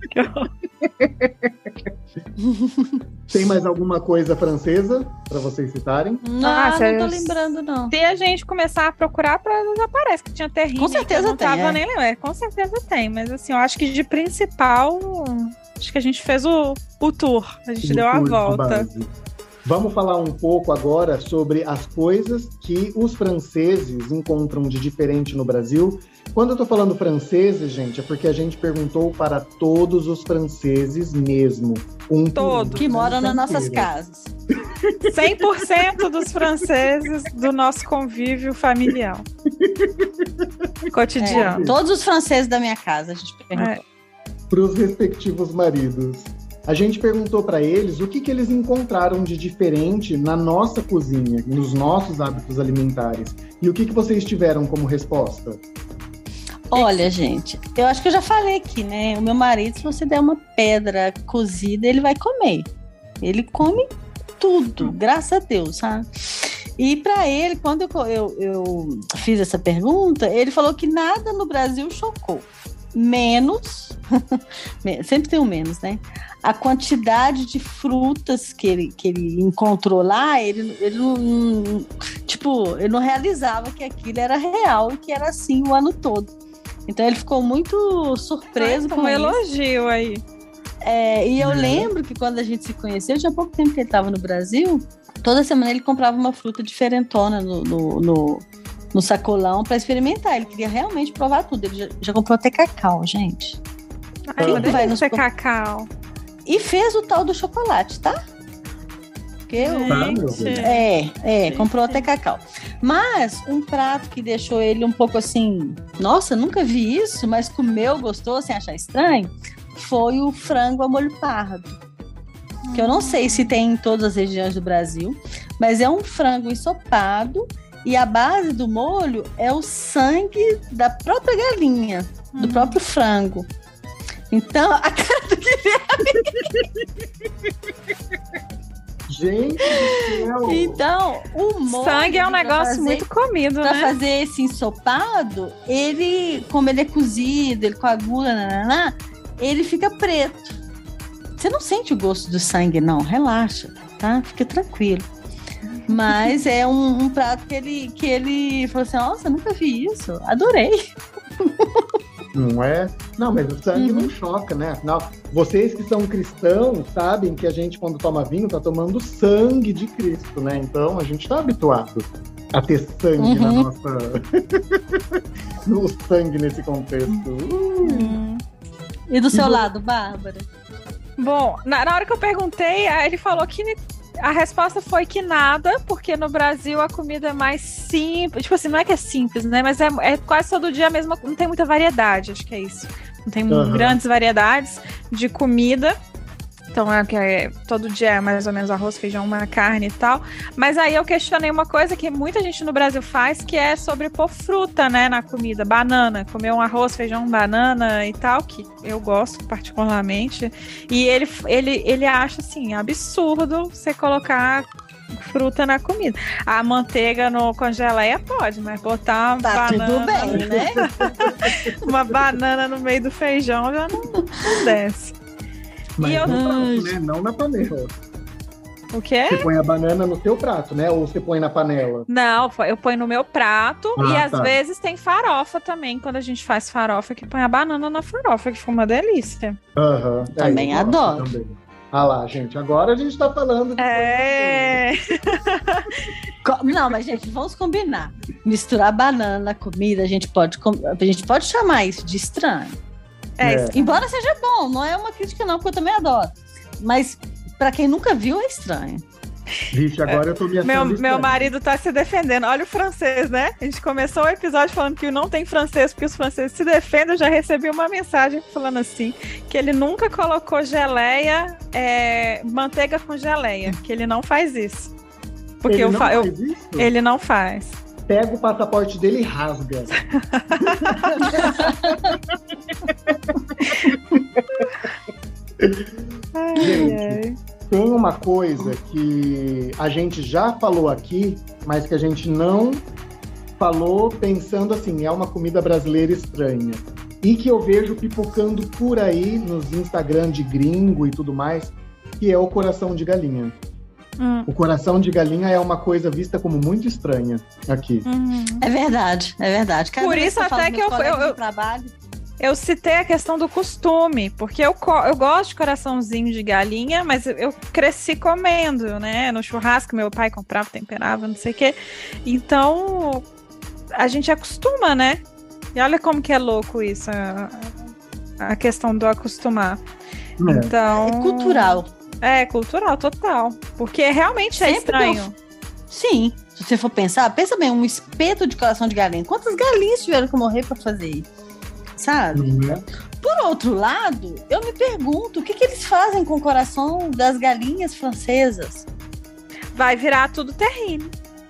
Tem mais alguma coisa francesa para vocês citarem? Não, ah, não tô lembrando, não. Se a gente começar a procurar, já parece que tinha terrine. Com certeza não tem. Tava é. nem lembrando. Com certeza tem, mas assim, eu acho que de principal, acho que a gente fez o, o tour. A gente o deu a volta. Vamos falar um pouco agora sobre as coisas que os franceses encontram de diferente no Brasil. Quando eu tô falando franceses, gente, é porque a gente perguntou para todos os franceses mesmo. Um todos. Que moram nas nossas casas. cem por cento dos franceses do nosso convívio familiar. Cotidiano. É, todos os franceses da minha casa, a gente perguntou. É. Para os respectivos maridos. A gente perguntou para eles o que, que eles encontraram de diferente na nossa cozinha, nos nossos hábitos alimentares. E o que, que vocês tiveram como resposta? Olha, gente, eu acho que eu já falei aqui, né? O meu marido, se você der uma pedra cozida, ele vai comer. Ele come tudo, graças a Deus, sabe? E para ele, quando eu, eu, eu fiz essa pergunta, ele falou que nada no Brasil chocou. Menos, sempre tem um menos, né? A quantidade de frutas que ele, que ele encontrou lá, ele, ele não, tipo, ele não realizava que aquilo era real e que era assim o ano todo. Então ele ficou muito surpreso Ai, com um isso. elogio aí. É, e eu lembro que quando a gente se conheceu, já há pouco tempo que ele estava no Brasil, toda semana ele comprava uma fruta diferentona no, no, no, no sacolão para experimentar. Ele queria realmente provar tudo. Ele já, já comprou até cacau, gente. Ai, Quem eu que vai nos... cacau. E fez o tal do chocolate, tá? Porque eu... Gente. É, é, comprou até cacau. Mas um prato que deixou ele um pouco assim, nossa, nunca vi isso, mas comeu, gostou, sem achar estranho, foi o frango a molho pardo. Que eu não sei se tem em todas as regiões do Brasil, mas é um frango ensopado e a base do molho é o sangue da própria galinha, do Hum. próprio frango. Então, a cara do Guilherme... Gente do céu! Então, o molho... Sangue é um pra negócio fazer- muito comido, Pra né? fazer esse ensopado, ele, como ele é cozido, ele coagula, nananá, ele fica preto. Você não sente o gosto do sangue, não. Relaxa, tá? Fica tranquilo. Mas é um, um prato que ele, que ele falou assim, nossa, nunca vi isso. Adorei. Não é? Não, mas o sangue Uhum. não choca, né? Afinal, vocês que são cristãos sabem que a gente, quando toma vinho, tá tomando sangue de Cristo, né? Então, a gente tá habituado a ter sangue na Uhum. nossa... no sangue nesse contexto. Uh. Hum. E do seu E do- lado, Bárbara? Bom, na, na hora que eu perguntei, aí ele falou que a resposta foi que nada, porque no Brasil a comida é mais simples. Tipo assim, não é que é simples, né? Mas é, é quase todo dia a mesma. Não tem muita variedade, acho que é isso. Não tem Aham. grandes variedades de comida. Então é que é, todo dia é mais ou menos arroz, feijão, uma carne e tal. Mas aí eu questionei uma coisa que muita gente no Brasil faz, que é sobre pôr fruta, né, na comida. Banana, comer um arroz, feijão, banana e tal, que eu gosto particularmente. E ele, ele, ele acha, assim, absurdo você colocar fruta na comida. A manteiga no congeleia pode, mas botar uma Tá banana, tudo bem, né? uma banana no meio do feijão já não, não desce. Mas E eu- no prato, né? Não na panela. O quê? Você põe a banana no seu prato, né? Ou você põe na panela? Não, eu ponho no meu prato Ah, e às tá. vezes tem farofa também, quando a gente faz farofa, que põe a banana na farofa, que fica uma delícia. Aham. Também eu gosto adoro. também. Ah lá, gente, agora a gente tá falando de É. Co- Não, mas gente, vamos combinar. Misturar banana na comida, a gente pode, com- a gente pode chamar isso de estranho. É, É. isso. Embora seja bom, não é uma crítica não, porque eu também adoro. Mas pra quem nunca viu, é estranho. Vixe, agora eu tô me achando Meu, meu estranho. marido tá se defendendo. Olha o francês, né? A gente começou o episódio falando que não tem francês, porque os franceses se defendem. Eu já recebi uma mensagem falando assim, que ele nunca colocou geleia, é, manteiga com geleia, que ele não faz isso. Porque Ele eu, não fa- eu- faz isso? ele não faz. Pega o passaporte dele e rasga. Ai, Gente. ai. Tem uma coisa que a gente já falou aqui, mas que a gente não falou pensando assim, é uma comida brasileira estranha. E que eu vejo pipocando por aí nos Instagram de gringo e tudo mais, que é o coração de galinha. Hum. O coração de galinha é uma coisa vista como muito estranha aqui. Uhum. É verdade, é verdade. Cada Por vez isso que eu falo até com que meus eu- colegas eu- de trabalho, Eu citei a questão do costume, porque eu, co- eu gosto de coraçãozinho de galinha, mas eu, eu cresci comendo, né? No churrasco, meu pai comprava, temperava, não sei o quê. Então, a gente acostuma, né? E olha como que é louco isso, a, a questão do acostumar. É. Então, é cultural. É, cultural, total. Porque realmente é Sempre estranho. deu- Sim, se você for pensar, pensa bem, um espeto de coração de galinha. Quantas galinhas tiveram que morrer pra fazer isso? Sabe? Não é? Por outro lado, eu me pergunto, o que, que eles fazem com o coração das galinhas francesas? Vai virar tudo terrine.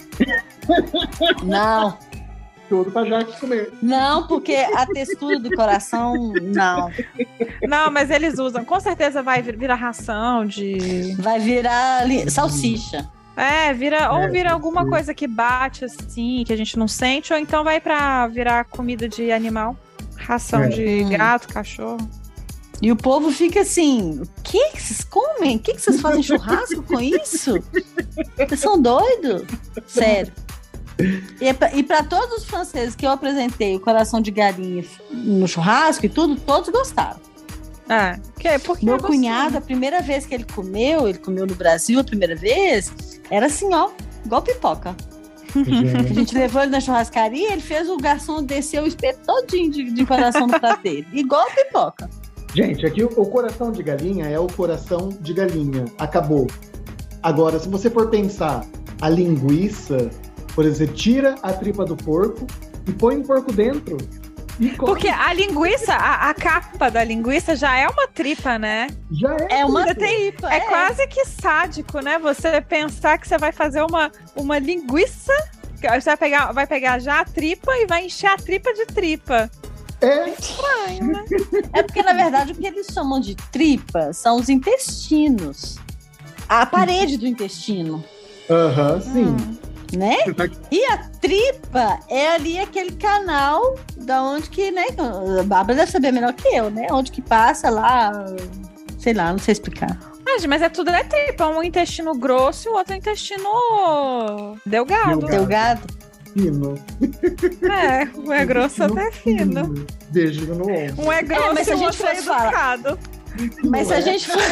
Não, Tudo pra Jaque comer. não, porque a textura do coração, não. Não, mas eles usam. Com certeza vai vir- virar ração de... Vai virar li- salsicha. É, vira, ou É, vira alguma sim. coisa que bate assim, que a gente não sente, ou então vai pra virar comida de animal. Ração É. de Hum. gato, cachorro. E o povo fica assim, o que que vocês comem? O que que vocês fazem churrasco com isso? Vocês são doidos? Sério. E, é pra- e para todos os franceses que eu apresentei o coração de galinha no churrasco e tudo, todos gostaram. É, porque, porque Meu é gostoso. cunhado, a primeira vez que ele comeu, ele comeu no Brasil a primeira vez, era assim, ó, igual pipoca. A Gente, gente levou ele na churrascaria, ele fez o garçom descer o espeto todinho de, de coração no prato dele, igual pipoca. Gente, aqui o, o coração de galinha é o coração de galinha. Acabou. Agora, se você for pensar a linguiça, por exemplo, tira a tripa do porco e põe o porco dentro. E come. Porque a linguiça, a, a capa da linguiça já é uma tripa, né? Já é. É uma Você tem- tripa. É, quase que sádico, né? Você pensar que você vai fazer uma, uma linguiça, que você vai pegar, vai pegar já a tripa e vai encher a tripa de tripa. É. Estranho, né? É porque, na verdade, o que eles chamam de tripa são os intestinos. A parede do intestino, Aham, sim. Hum. né? Você tá- E a tripa é ali aquele canal da onde que, né? A Bárbara deve saber melhor que eu, né? Onde que passa lá, sei lá, não sei explicar. Mas, mas é tudo é tripa, um intestino grosso e o outro intestino delgado. Delgado. Delgado. Fino. É, um é grosso, outro é fino. Beijo no ombro. Um é grosso mas se e a o gente outro é fosse falar- educado. Mas se Não a é? gente for...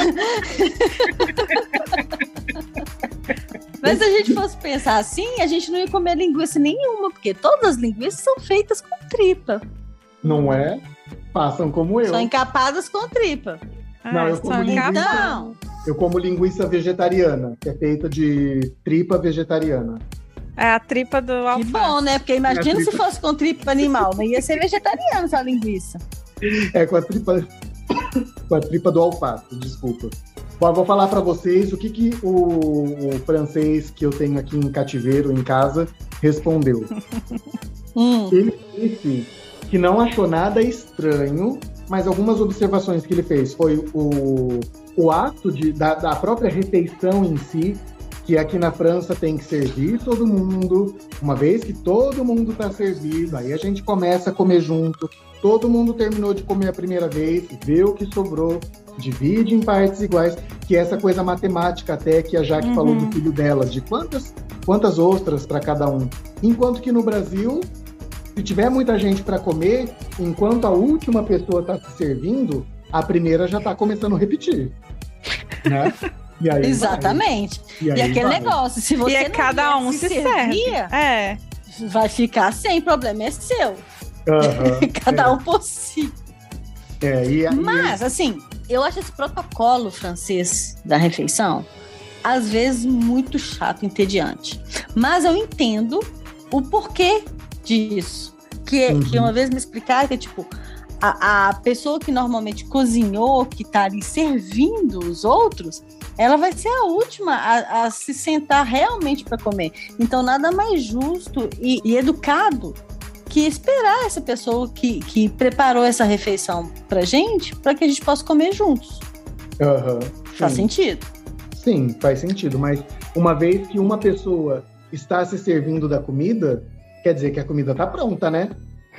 Mas se a gente fosse pensar assim, a gente não ia comer linguiça nenhuma, porque todas as linguiças são feitas com tripa. Não é? Façam como eu. São encapadas com tripa. Não, eu só como linguiça. Então, Eu como linguiça vegetariana, que é feita de tripa vegetariana. É a tripa do que alface. bom, né? Porque imagina É a se tripa. fosse com tripa animal, não ia ser vegetariano essa linguiça. É com a tripa, com a tripa do alface, desculpa. Bom, eu vou falar para vocês o que, que o, o francês que eu tenho aqui em cativeiro, em casa, respondeu. Hum. Ele disse que não achou nada estranho, mas algumas observações que ele fez foi o, o ato de, da, da própria refeição em si, que aqui na França tem que servir todo mundo. Uma vez que todo mundo está servido, aí a gente começa a comer junto. Todo mundo terminou de comer a primeira vez, vê o que sobrou, divide em partes iguais, que é essa coisa matemática até que a Jaque Uhum. falou do filho dela, de quantas, quantas ostras para cada um. Enquanto que no Brasil, se tiver muita gente para comer, enquanto a última pessoa está se servindo, a primeira já está começando a repetir. Né? E aí Exatamente. vai. E, E, aí aquele vai. negócio, se você E é não cada vier um se serve. É. vai ficar sem, problema é seu. Aham, Cada um por si. é, e, e- Mas, assim, eu acho esse protocolo francês da refeição, às vezes, muito chato, entediante. Mas eu entendo o porquê disso. Que, Uhum. que uma vez me explicaram que, tipo, a, a pessoa que normalmente cozinhou, que tá ali servindo os outros, ela vai ser a última a, a se sentar realmente para comer. Então, nada mais justo e, e educado que esperar essa pessoa que, que preparou essa refeição pra gente, para que a gente possa comer juntos. aham, Faz sim. sentido? Sim, faz sentido, mas uma vez que uma pessoa está se servindo da comida, quer dizer que a comida está pronta, né?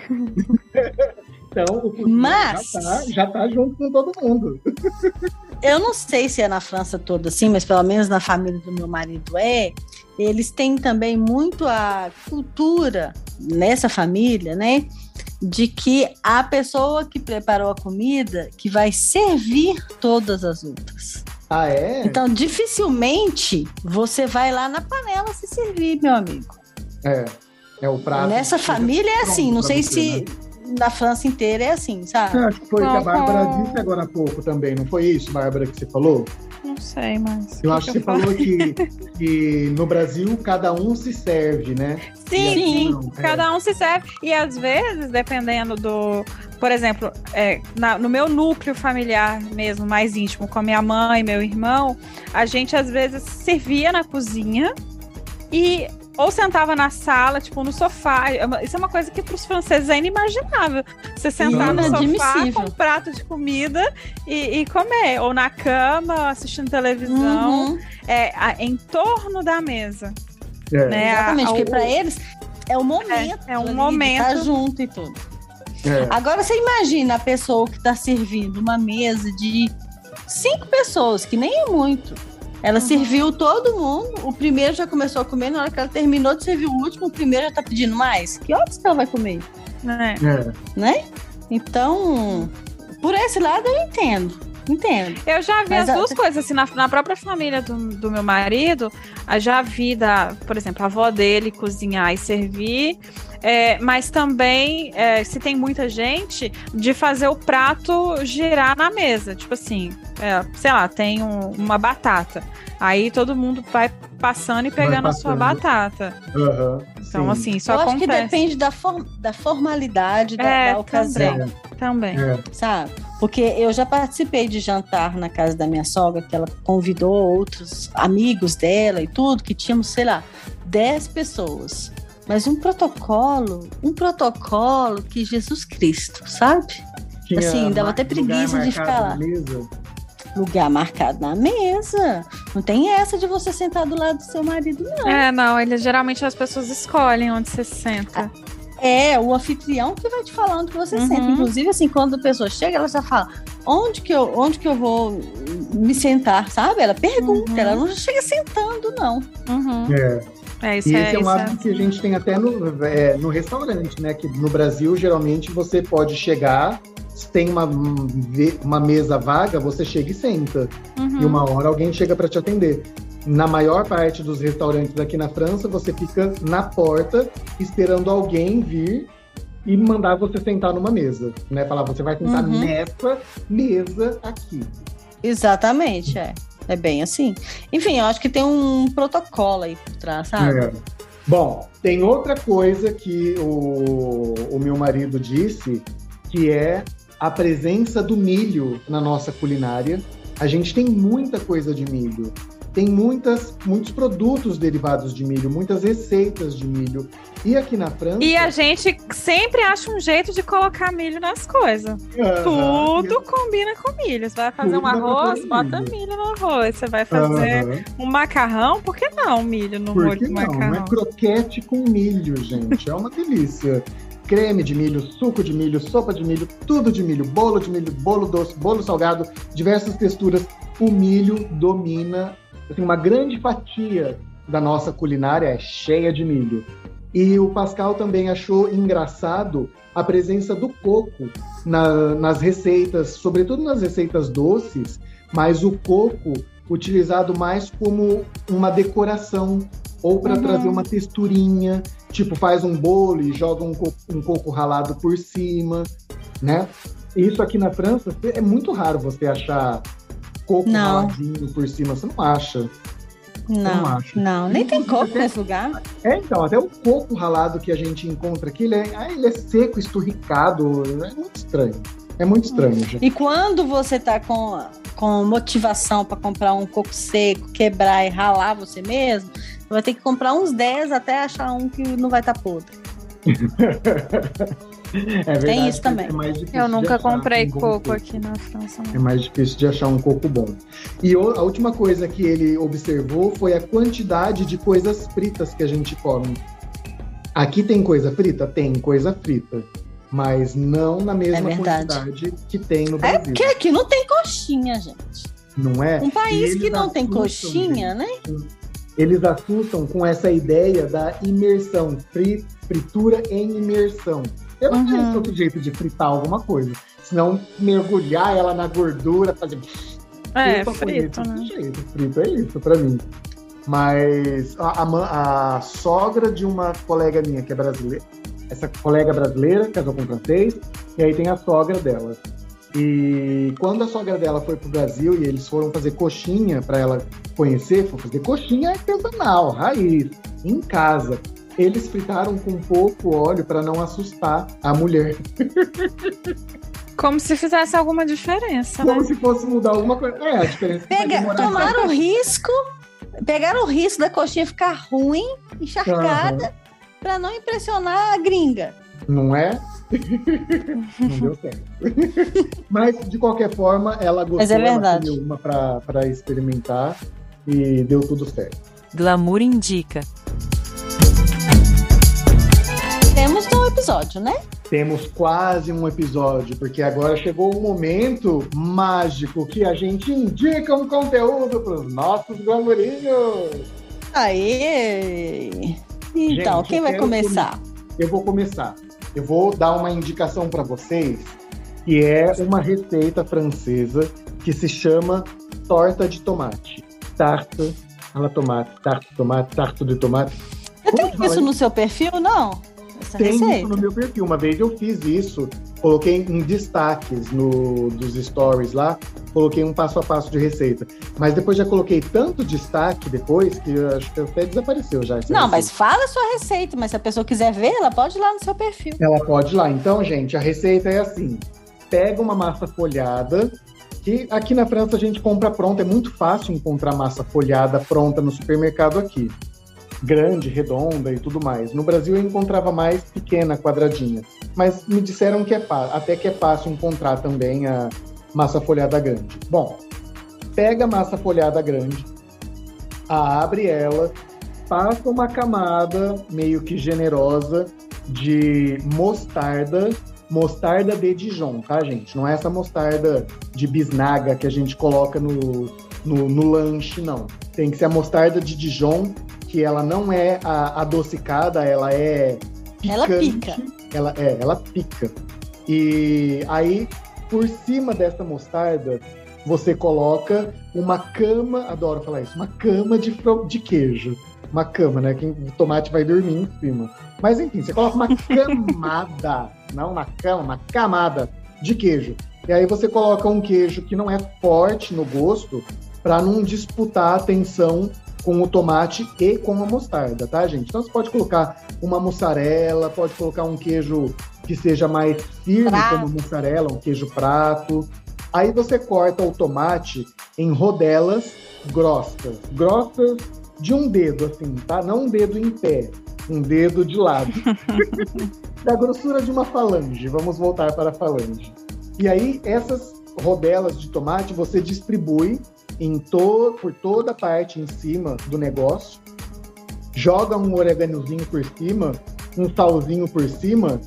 Então, o cozinheiro Mas- já tá, já tá junto com todo mundo. Eu não sei se é na França toda assim, mas pelo menos na família do meu marido é. Eles têm também muito a cultura nessa família, né? De que a pessoa que preparou a comida que vai servir todas as outras. Ah, é? Então, dificilmente você vai lá na panela se servir, meu amigo. É. É o prato. Nessa que fica família é pronto assim, não pra sei você, se. né? na França inteira é assim, sabe? Eu acho que foi o que a Não, Bárbara com- disse agora há pouco também, não foi isso, Bárbara, que você falou? Não sei, mas. Eu o acho que você eu falo? falou que, que no Brasil cada um se serve, né? Sim, E aqui sim. não, é. Cada um se serve. E às vezes, dependendo do. Por exemplo, é, na- no meu núcleo familiar mesmo, mais íntimo, com a minha mãe, meu irmão, a gente às vezes servia na cozinha e. Ou sentava na sala, tipo, no sofá. Isso é uma coisa que para os franceses é inimaginável. Você sentar no sofá Inadmissível. com um prato de comida e, e comer. Ou na cama, assistindo televisão, Uhum. é, a- em torno da mesa. É. Né? Exatamente, A- porque o- para eles é o momento. É, é um ali de momento. estar junto e tudo. É. Agora você imagina a pessoa que está servindo uma mesa de cinco pessoas, que nem é muito. Ela Uhum. serviu todo mundo, o primeiro já começou a comer, na hora que ela terminou de servir o último, o primeiro já tá pedindo mais. Que horas que ela vai comer, né? É. né? Então, por esse lado eu entendo, entendo. Eu já vi Mas as a- duas coisas, assim, na, na própria família do, do meu marido, eu já vi, da, por exemplo, a avó dele cozinhar e servir, é, mas também, é, se tem muita gente, de fazer o prato girar na mesa, tipo assim, é, sei lá, tem um- uma batata, aí todo mundo vai passando e pegando a sua passando. batata. Aham, Então, sim. assim, isso eu acho acontece. que depende da, form- da formalidade da, É, da ocasião. também. Também. É. Sabe? Porque eu já participei de jantar na casa da minha sogra, que ela convidou outros amigos dela e tudo, que tínhamos, sei lá, dez pessoas. Mas um protocolo, um protocolo que Jesus Cristo, sabe? Tinha Assim, dava mar- até preguiça lugar de ficar marcado lá. na mesa. Lugar marcado na mesa. Não tem essa de você sentar do lado do seu marido, não. É, não, ele, geralmente as pessoas escolhem onde você senta. É, o anfitrião que vai te falar onde você Uhum. senta. Inclusive, assim, quando a pessoa chega, ela já fala onde que eu, onde que eu vou me sentar, sabe? Ela pergunta, Uhum. ela não chega sentando, não. Uhum. É. É, isso E é, esse é um isso hábito que a gente tem até no, é, no restaurante, né? Que no Brasil, geralmente, você pode chegar, se tem uma, uma mesa vaga, você chega e senta. Uhum. E uma hora alguém chega para te atender. Na maior parte dos restaurantes aqui na França, você fica na porta esperando alguém vir e mandar você sentar numa mesa, né? Falar, você vai sentar Uhum. nessa mesa aqui. Exatamente, é. É bem assim. Enfim, eu acho que tem um protocolo aí por trás, sabe? É. Bom, tem outra coisa que o, o meu marido disse, que é a presença do milho na nossa culinária. A gente tem muita coisa de milho. Tem muitas, muitos produtos derivados de milho, muitas receitas de milho. E aqui na França... E a gente sempre acha um jeito de colocar milho nas coisas. Aham, Tudo combina com milho. Você vai fazer Tudo um dá pra arroz, pôr bota milho. milho no arroz. Você vai fazer aham. um macarrão, por que não milho no Por molho que do não? macarrão? Não é croquete com milho, gente. É uma delícia. Creme de milho, suco de milho, sopa de milho, tudo de milho, bolo de milho, bolo doce, bolo salgado, diversas texturas. O milho domina, assim, uma grande fatia da nossa culinária é cheia de milho. E o Pascal também achou engraçado a presença do coco na- nas receitas, sobretudo nas receitas doces, mas o coco utilizado mais como uma decoração ou para Uhum. trazer uma texturinha, tipo faz um bolo e joga um coco, um coco ralado por cima, né? Isso aqui na França é muito raro você achar coco Não. raladinho por cima, você não acha? Não, acho. não, nem tem Inclusive, coco até- nesse lugar. É, então, até o coco ralado que a gente encontra aqui, ele é, ah, ele é seco, esturricado, é muito estranho. É muito estranho, gente. E quando você tá com, com motivação para comprar um coco seco, quebrar e ralar você mesmo, você vai ter que comprar uns dez até achar um que não vai estar podre. É verdade, Tem isso também. é mais difícil Eu de nunca achar comprei um bom coco aqui na França. É não. mais difícil de achar um coco bom. E o- a última coisa que ele observou foi a quantidade de coisas fritas que a gente come. Aqui tem coisa frita? Tem coisa frita. Mas não na mesma É verdade. quantidade que tem no É Brasil. porque aqui não tem coxinha, gente. Não é? Um E país eles que não tem assustam, coxinha, né? Eles assustam com essa ideia da imersão, fri- fritura em imersão. Eu não Uhum. conheço outro jeito de fritar alguma coisa. Senão mergulhar ela na gordura, fazer... É, Eu só frito, conheço né? desse jeito. Frito é isso pra mim. Mas a, a ma- a sogra de uma colega minha que é brasileira, essa colega brasileira, casou com um francês, e aí tem a sogra dela. E quando a sogra dela foi pro Brasil e eles foram fazer coxinha para ela conhecer, foram fazer coxinha artesanal, raiz, em casa. Eles fritaram com pouco óleo para não assustar a mulher. Como se fizesse alguma diferença, Como né? se fosse mudar alguma coisa. É, a diferença é que Pega, vai demorar. tomaram o risco, pegaram o risco da coxinha ficar ruim, encharcada, Aham. pra não impressionar a gringa. Não é? Não deu certo. Mas, de qualquer forma, ela gostou. Mas é verdade. Ela comeu uma pra, pra experimentar e deu tudo certo. Glamour indica. Temos um episódio, né? Temos quase um episódio, porque agora chegou o momento mágico que a gente indica um conteúdo para os nossos glamourinhos. Aê! Então, Gente, quem eu vai quero começar? Eu vou começar. Eu vou dar uma indicação para vocês, que é uma receita francesa que se chama torta de tomate. Tarte à la tomate, tarte de tomate, tarte de tomate. Eu Como tenho isso fala? no seu perfil, não? Essa Tem receita? isso no meu perfil. Uma vez eu fiz isso, coloquei em destaques no, dos stories lá, coloquei um passo a passo de receita. Mas depois já coloquei tanto destaque depois que eu acho que até desapareceu já. essa Não, receita. mas fala a sua receita, mas se a pessoa quiser ver, ela pode ir lá no seu perfil. Ela pode ir lá. Então, gente, a receita é assim. Pega uma massa folhada, que aqui na França a gente compra pronta. É muito fácil encontrar massa folhada pronta no supermercado aqui. Grande, redonda e tudo mais. No Brasil eu encontrava mais pequena, quadradinha. Mas me disseram que é até que é fácil encontrar também a massa folhada grande. Bom, pega a massa folhada grande, abre ela, passa uma camada meio que generosa de mostarda, mostarda de Dijon, tá, gente? Não é essa mostarda de bisnaga que a gente coloca no, no, no lanche, não. Tem que ser a mostarda de Dijon, que ela não é a, adocicada, ela é picante. Ela pica. Ela, é, ela pica. E aí, por cima dessa mostarda, você coloca uma cama, adoro falar isso, uma cama de, de queijo. Uma cama, né? Que o tomate vai dormir em cima. Mas enfim, você coloca uma camada, não uma cama, uma camada de queijo. E aí você coloca um queijo que não é forte no gosto, para não disputar a atenção com o tomate e com a mostarda, tá, gente? Então você pode colocar uma mussarela, pode colocar um queijo que seja mais firme, prato. como mussarela, um queijo prato. Aí você corta o tomate em rodelas grossas, grossas de um dedo, assim, tá? Não um dedo em pé, um dedo de lado. Da grossura de uma falange, vamos voltar para a falange. E aí, essas rodelas de tomate você distribui em to- por toda a parte em cima do negócio, joga um oreganozinho por cima, um salzinho por cima,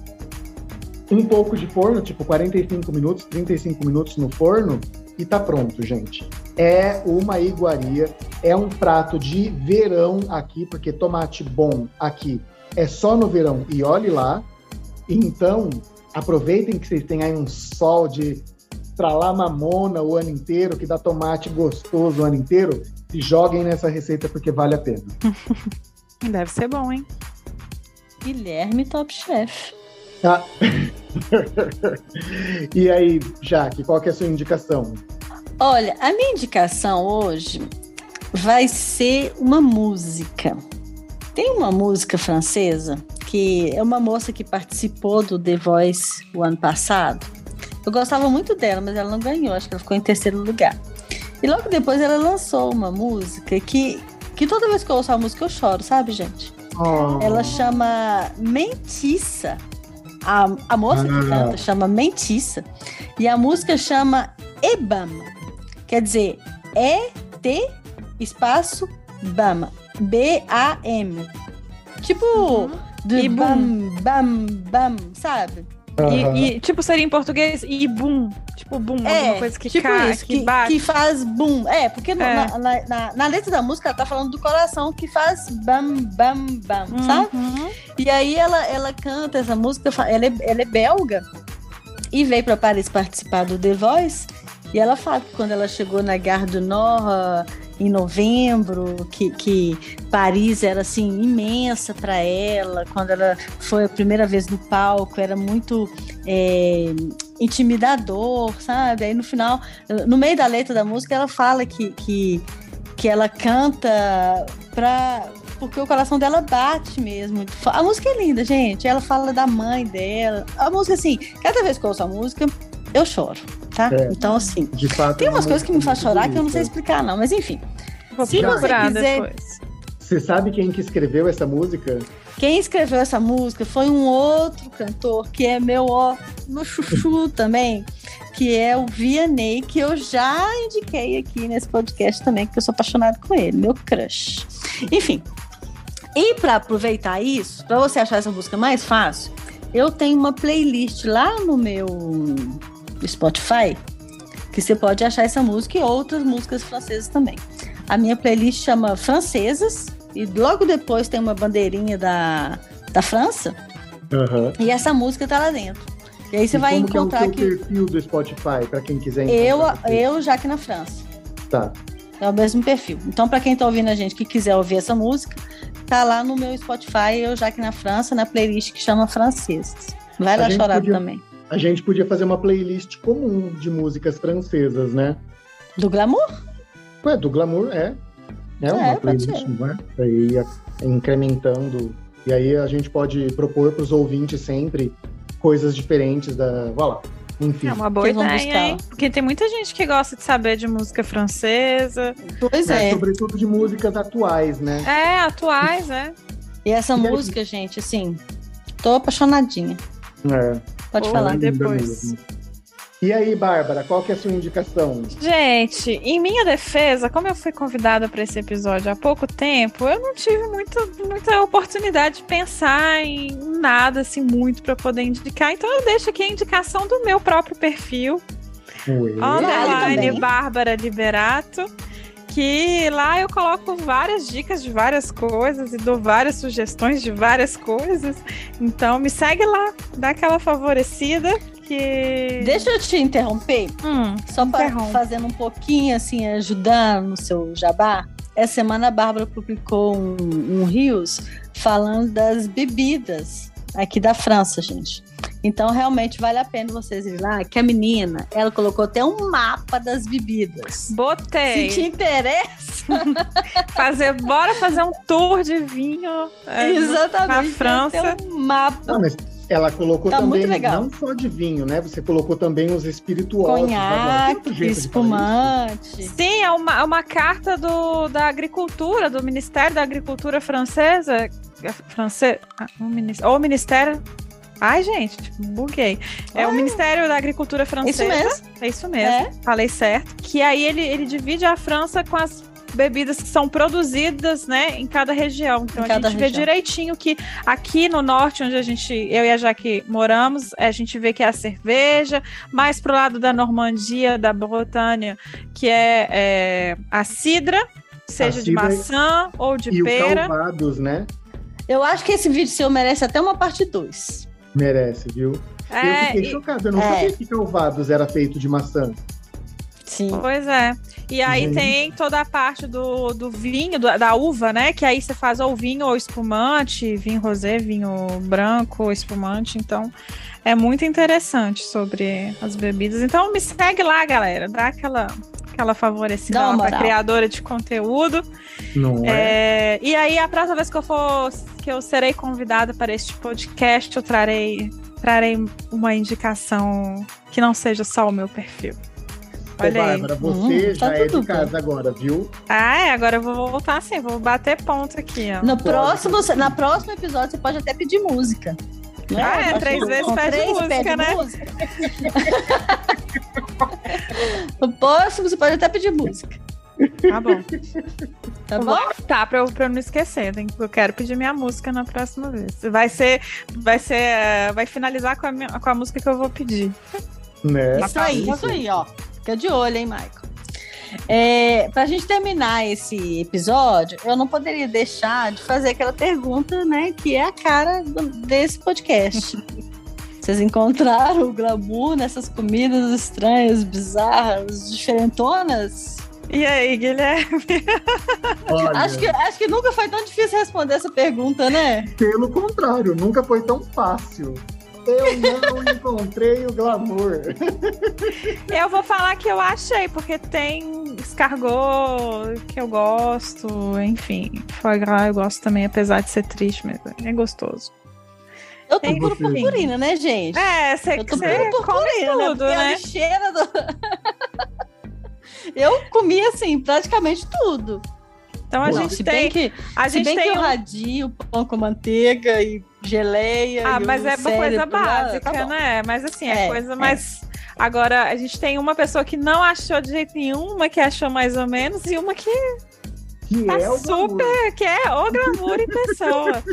um pouco de forno, tipo quarenta e cinco minutos, trinta e cinco minutos no forno, e tá pronto, gente. É uma iguaria, é um prato de verão aqui, porque tomate bom aqui é só no verão, e olhe lá. Então, aproveitem que vocês têm aí um sol de pra lá mamona o ano inteiro, que dá tomate gostoso o ano inteiro, e joguem nessa receita porque vale a pena. Deve ser bom, hein? Guilherme Top Chef. Tá? E aí, Jaque, qual que é a sua indicação? Olha, a minha indicação hoje vai ser uma música. Tem uma música francesa que é uma moça que participou do The Voice o ano passado. Eu gostava muito dela, mas ela não ganhou, acho que ela ficou em terceiro lugar. E logo depois ela lançou uma música que, que toda vez que eu ouço a música eu choro, sabe, gente? Oh. Ela chama Mentiça. A, a moça que Ah. canta chama Mentiça. E a música chama Ebam. Quer dizer, E-T espaço Bam. B A M. Tipo, do E bam, bam, bam, sabe? Aham. E, e, tipo, seria em português e boom. Tipo, boom, É, alguma coisa que tipo cai, isso, que, que, bate. que faz boom. É, porque no- É. Na, na, na, na letra da música ela tá falando do coração que faz bam, bam, bam, Uhum. sabe? E aí ela, ela canta essa música, fa- ela é, ela é belga e veio para Paris participar do The Voice. E ela fala que quando ela chegou na Gare du Nord, em novembro, que, que Paris era assim imensa para ela, quando ela foi a primeira vez no palco, era muito é, intimidador, sabe? Aí no final, no meio da letra da música, ela fala que, que, que ela canta pra, porque o coração dela bate mesmo. A música é linda, gente. Ela fala da mãe dela. A música, assim, cada vez que eu ouço a música, eu choro, tá? É, então, assim, de fato, tem umas é coisas que me fazem chorar bonita. que eu não sei explicar, não. Mas, enfim. Vou se você quiser... depois. Você sabe quem que escreveu essa música? Quem escreveu essa música foi um outro cantor que é meu, ó, meu chuchu também, que é o Vianney, que eu já indiquei aqui nesse podcast também, que eu sou apaixonada com ele, meu crush. Enfim, e para aproveitar isso, para você achar essa música mais fácil, eu tenho uma playlist lá no meu Spotify, que você pode achar essa música e outras músicas francesas também. A minha playlist chama Francesas, e logo depois tem uma bandeirinha da, da França, Uhum. e essa música tá lá dentro. E aí você E vai como encontrar que é o que seu perfil do Spotify, para quem quiser eu, encontrar você? eu Jaque na França. Tá. É o mesmo perfil. Então, para quem tá ouvindo a gente que quiser ouvir essa música, tá lá no meu Spotify, eu Jaque na França, na playlist que chama Francesas. Vai A lá gente chorar podia- também. A gente podia fazer uma playlist comum de músicas francesas, né? Do glamour? Ué, do glamour, é. É uma É, pode playlist, ser. não é? Aí é, incrementando. E aí a gente pode propor para os ouvintes sempre coisas diferentes da. Vai lá. Enfim. É uma boa Vocês vão ideia, buscar. hein? Porque tem muita gente que gosta de saber de música francesa. Pois É, é. sobretudo de músicas atuais, né? É, atuais, é. E essa E aí? música, gente, assim, tô apaixonadinha. É. Pode Boa, falar. linda depois. mesmo. E aí, Bárbara, qual que é a sua indicação? Gente, em minha defesa, como eu fui convidada para esse episódio há pouco tempo, eu não tive muito, muita oportunidade de pensar em nada assim muito para poder indicar. Então eu deixo aqui a indicação do meu próprio perfil, Ué. underline também. Bárbara Liberato, que lá eu coloco várias dicas de várias coisas e dou várias sugestões de várias coisas. Então me segue lá, dá aquela favorecida. Que... Deixa eu te interromper, Hum, só para interrompe. fazendo um pouquinho, assim, ajudando no seu jabá. Essa semana a Bárbara publicou um, um Reels falando das bebidas aqui da França, gente. Então, realmente, vale a pena vocês irem lá, que a menina, ela colocou até um mapa das bebidas. Botei. Se te interessa, Fazer, bora fazer um tour de vinho é, exatamente, na França. tem um mapa. Não, mas ela colocou Tá também, muito legal. não só de vinho, né? Você colocou também os espirituosos. Agora, tem Conhaque, outro jeito de espumante. Sim, é uma, é uma carta do, da agricultura, do Ministério da Agricultura francesa. Francês, o Ministério, ou o Ministério. Ai, gente, buguei. É Ah, o Ministério da Agricultura francesa. isso mesmo. É isso mesmo, É. falei certo. Que aí ele, ele divide a França com as bebidas que são produzidas, né, em cada região. Então Em a cada gente vê região. direitinho que aqui no norte, onde a gente, eu e a Jaque moramos, a gente vê que é a cerveja, mais pro lado da Normandia, da Bretanha, que é, é a cidra, seja de cidra maçã ou de E pera. o Calvados, né? Eu acho que esse vídeo seu merece até uma parte dois. Merece, viu? eu É, fiquei e- chocado, eu não é. sabia que Calvados era feito de maçã. Sim. Pois é. E aí Gente. tem toda a parte do, do vinho, do- da uva, né? Que aí você faz ou vinho ou espumante, vinho rosé, vinho branco ou espumante. Então é muito interessante sobre as bebidas. Então me segue lá, galera. Dá aquela, aquela favorecida Dá uma lá pra moral. criadora de conteúdo. Não é? É, e aí, a próxima vez que eu for, que eu serei convidada para este podcast, eu trarei, trarei uma indicação que não seja só o meu perfil. Ô, Olha aí. Bárbara, você Hum, já tá é tudo de casa agora, viu? Ah, é, agora eu vou voltar assim, vou bater ponto aqui, ó. No próximo, você- na próximo episódio, você pode até pedir música. Não Ah, é, Acho três que vezes com pede três música, pede né? música. No próximo, você pode até pedir música. Tá bom. Tá Eu bom? vou anotar pra eu, pra eu não esquecer. Tem, eu quero pedir minha música na próxima vez. Vai ser. Vai ser. eh, Vai finalizar com a, minha- com a música que eu vou pedir. Né? Isso aí, isso aí, ó. Fica de olho, hein, Michael? É, pra gente terminar esse episódio, eu não poderia deixar de fazer aquela pergunta, né, que é a cara do- desse podcast. Vocês encontraram o glamour nessas comidas estranhas, bizarras, diferentonas? E aí, Guilherme? Olha, Acho que, acho que nunca foi tão difícil responder essa pergunta, né? pelo contrário, nunca foi tão fácil. Eu não encontrei o glamour. Eu vou falar que eu achei, porque tem escargot que eu gosto, enfim. Foie gras eu gosto também, apesar de ser triste, mas é gostoso. Eu tô Tem por você. purpurina, né, gente? É, você Eu tô você por come purpurina, tudo, porque a né? lixeira do... Eu comi, assim, praticamente tudo. Então a Não, gente se tem... bem que, A se gente bem tem que um... o radinho, pão com manteiga e geleia. Ah, e mas o é uma coisa cérebro lá, básica, tá bom. né? Mas assim, é, É, coisa é. mais... Agora, a gente tem uma pessoa que não achou de jeito nenhum, uma que achou mais ou menos, e uma que Que tá é o glamour. super... Que é o glamour em pessoa.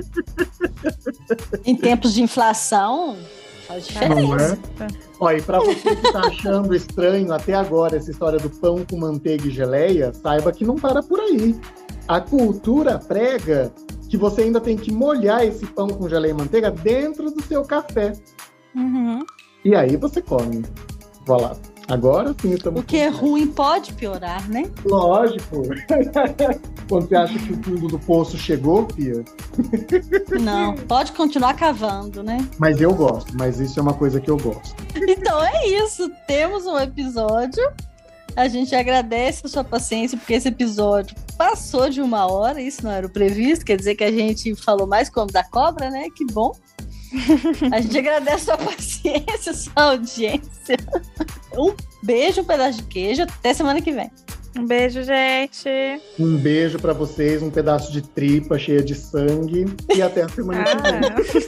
Em tempos de inflação, faz diferença. Não é? Olha, e pra você que tá achando estranho até agora essa história do pão com manteiga e geleia, saiba que não para por aí. A cultura prega que você ainda tem que molhar esse pão com geleia e manteiga dentro do seu café. Uhum. E aí você come. Vai lá. Agora sim estamos... O que é ruim pode piorar, né? Lógico. Quando você acha que o fundo do poço chegou, Pia. Não, pode continuar cavando, né? Mas eu gosto, mas isso é uma coisa que eu gosto. Então é isso, temos um episódio. A gente agradece a sua paciência, porque esse episódio passou de uma hora, isso não era o previsto, quer dizer que a gente falou mais como da cobra, né? Que bom. A gente agradece a sua paciência, a sua audiência. Um beijo, um pedaço de queijo, até semana que vem. Um beijo, gente. Um beijo pra vocês, um pedaço de tripa cheia de sangue e até a semana que vem.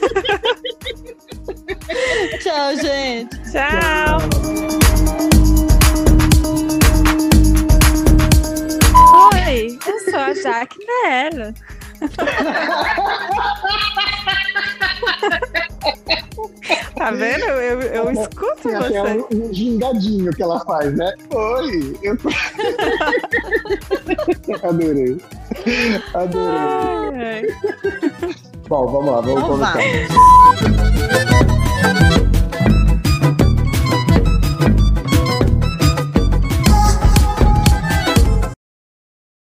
Ah, Tchau, gente. tchau. Oi, eu sou a Jaque Nero. Tá vendo? Eu, eu escuto Tem até você. um, um gingadinho que ela faz, né? Oi! Eu... Adorei. Adorei. Ai, ai. Bom, vamos lá, vamos Então começar. vai.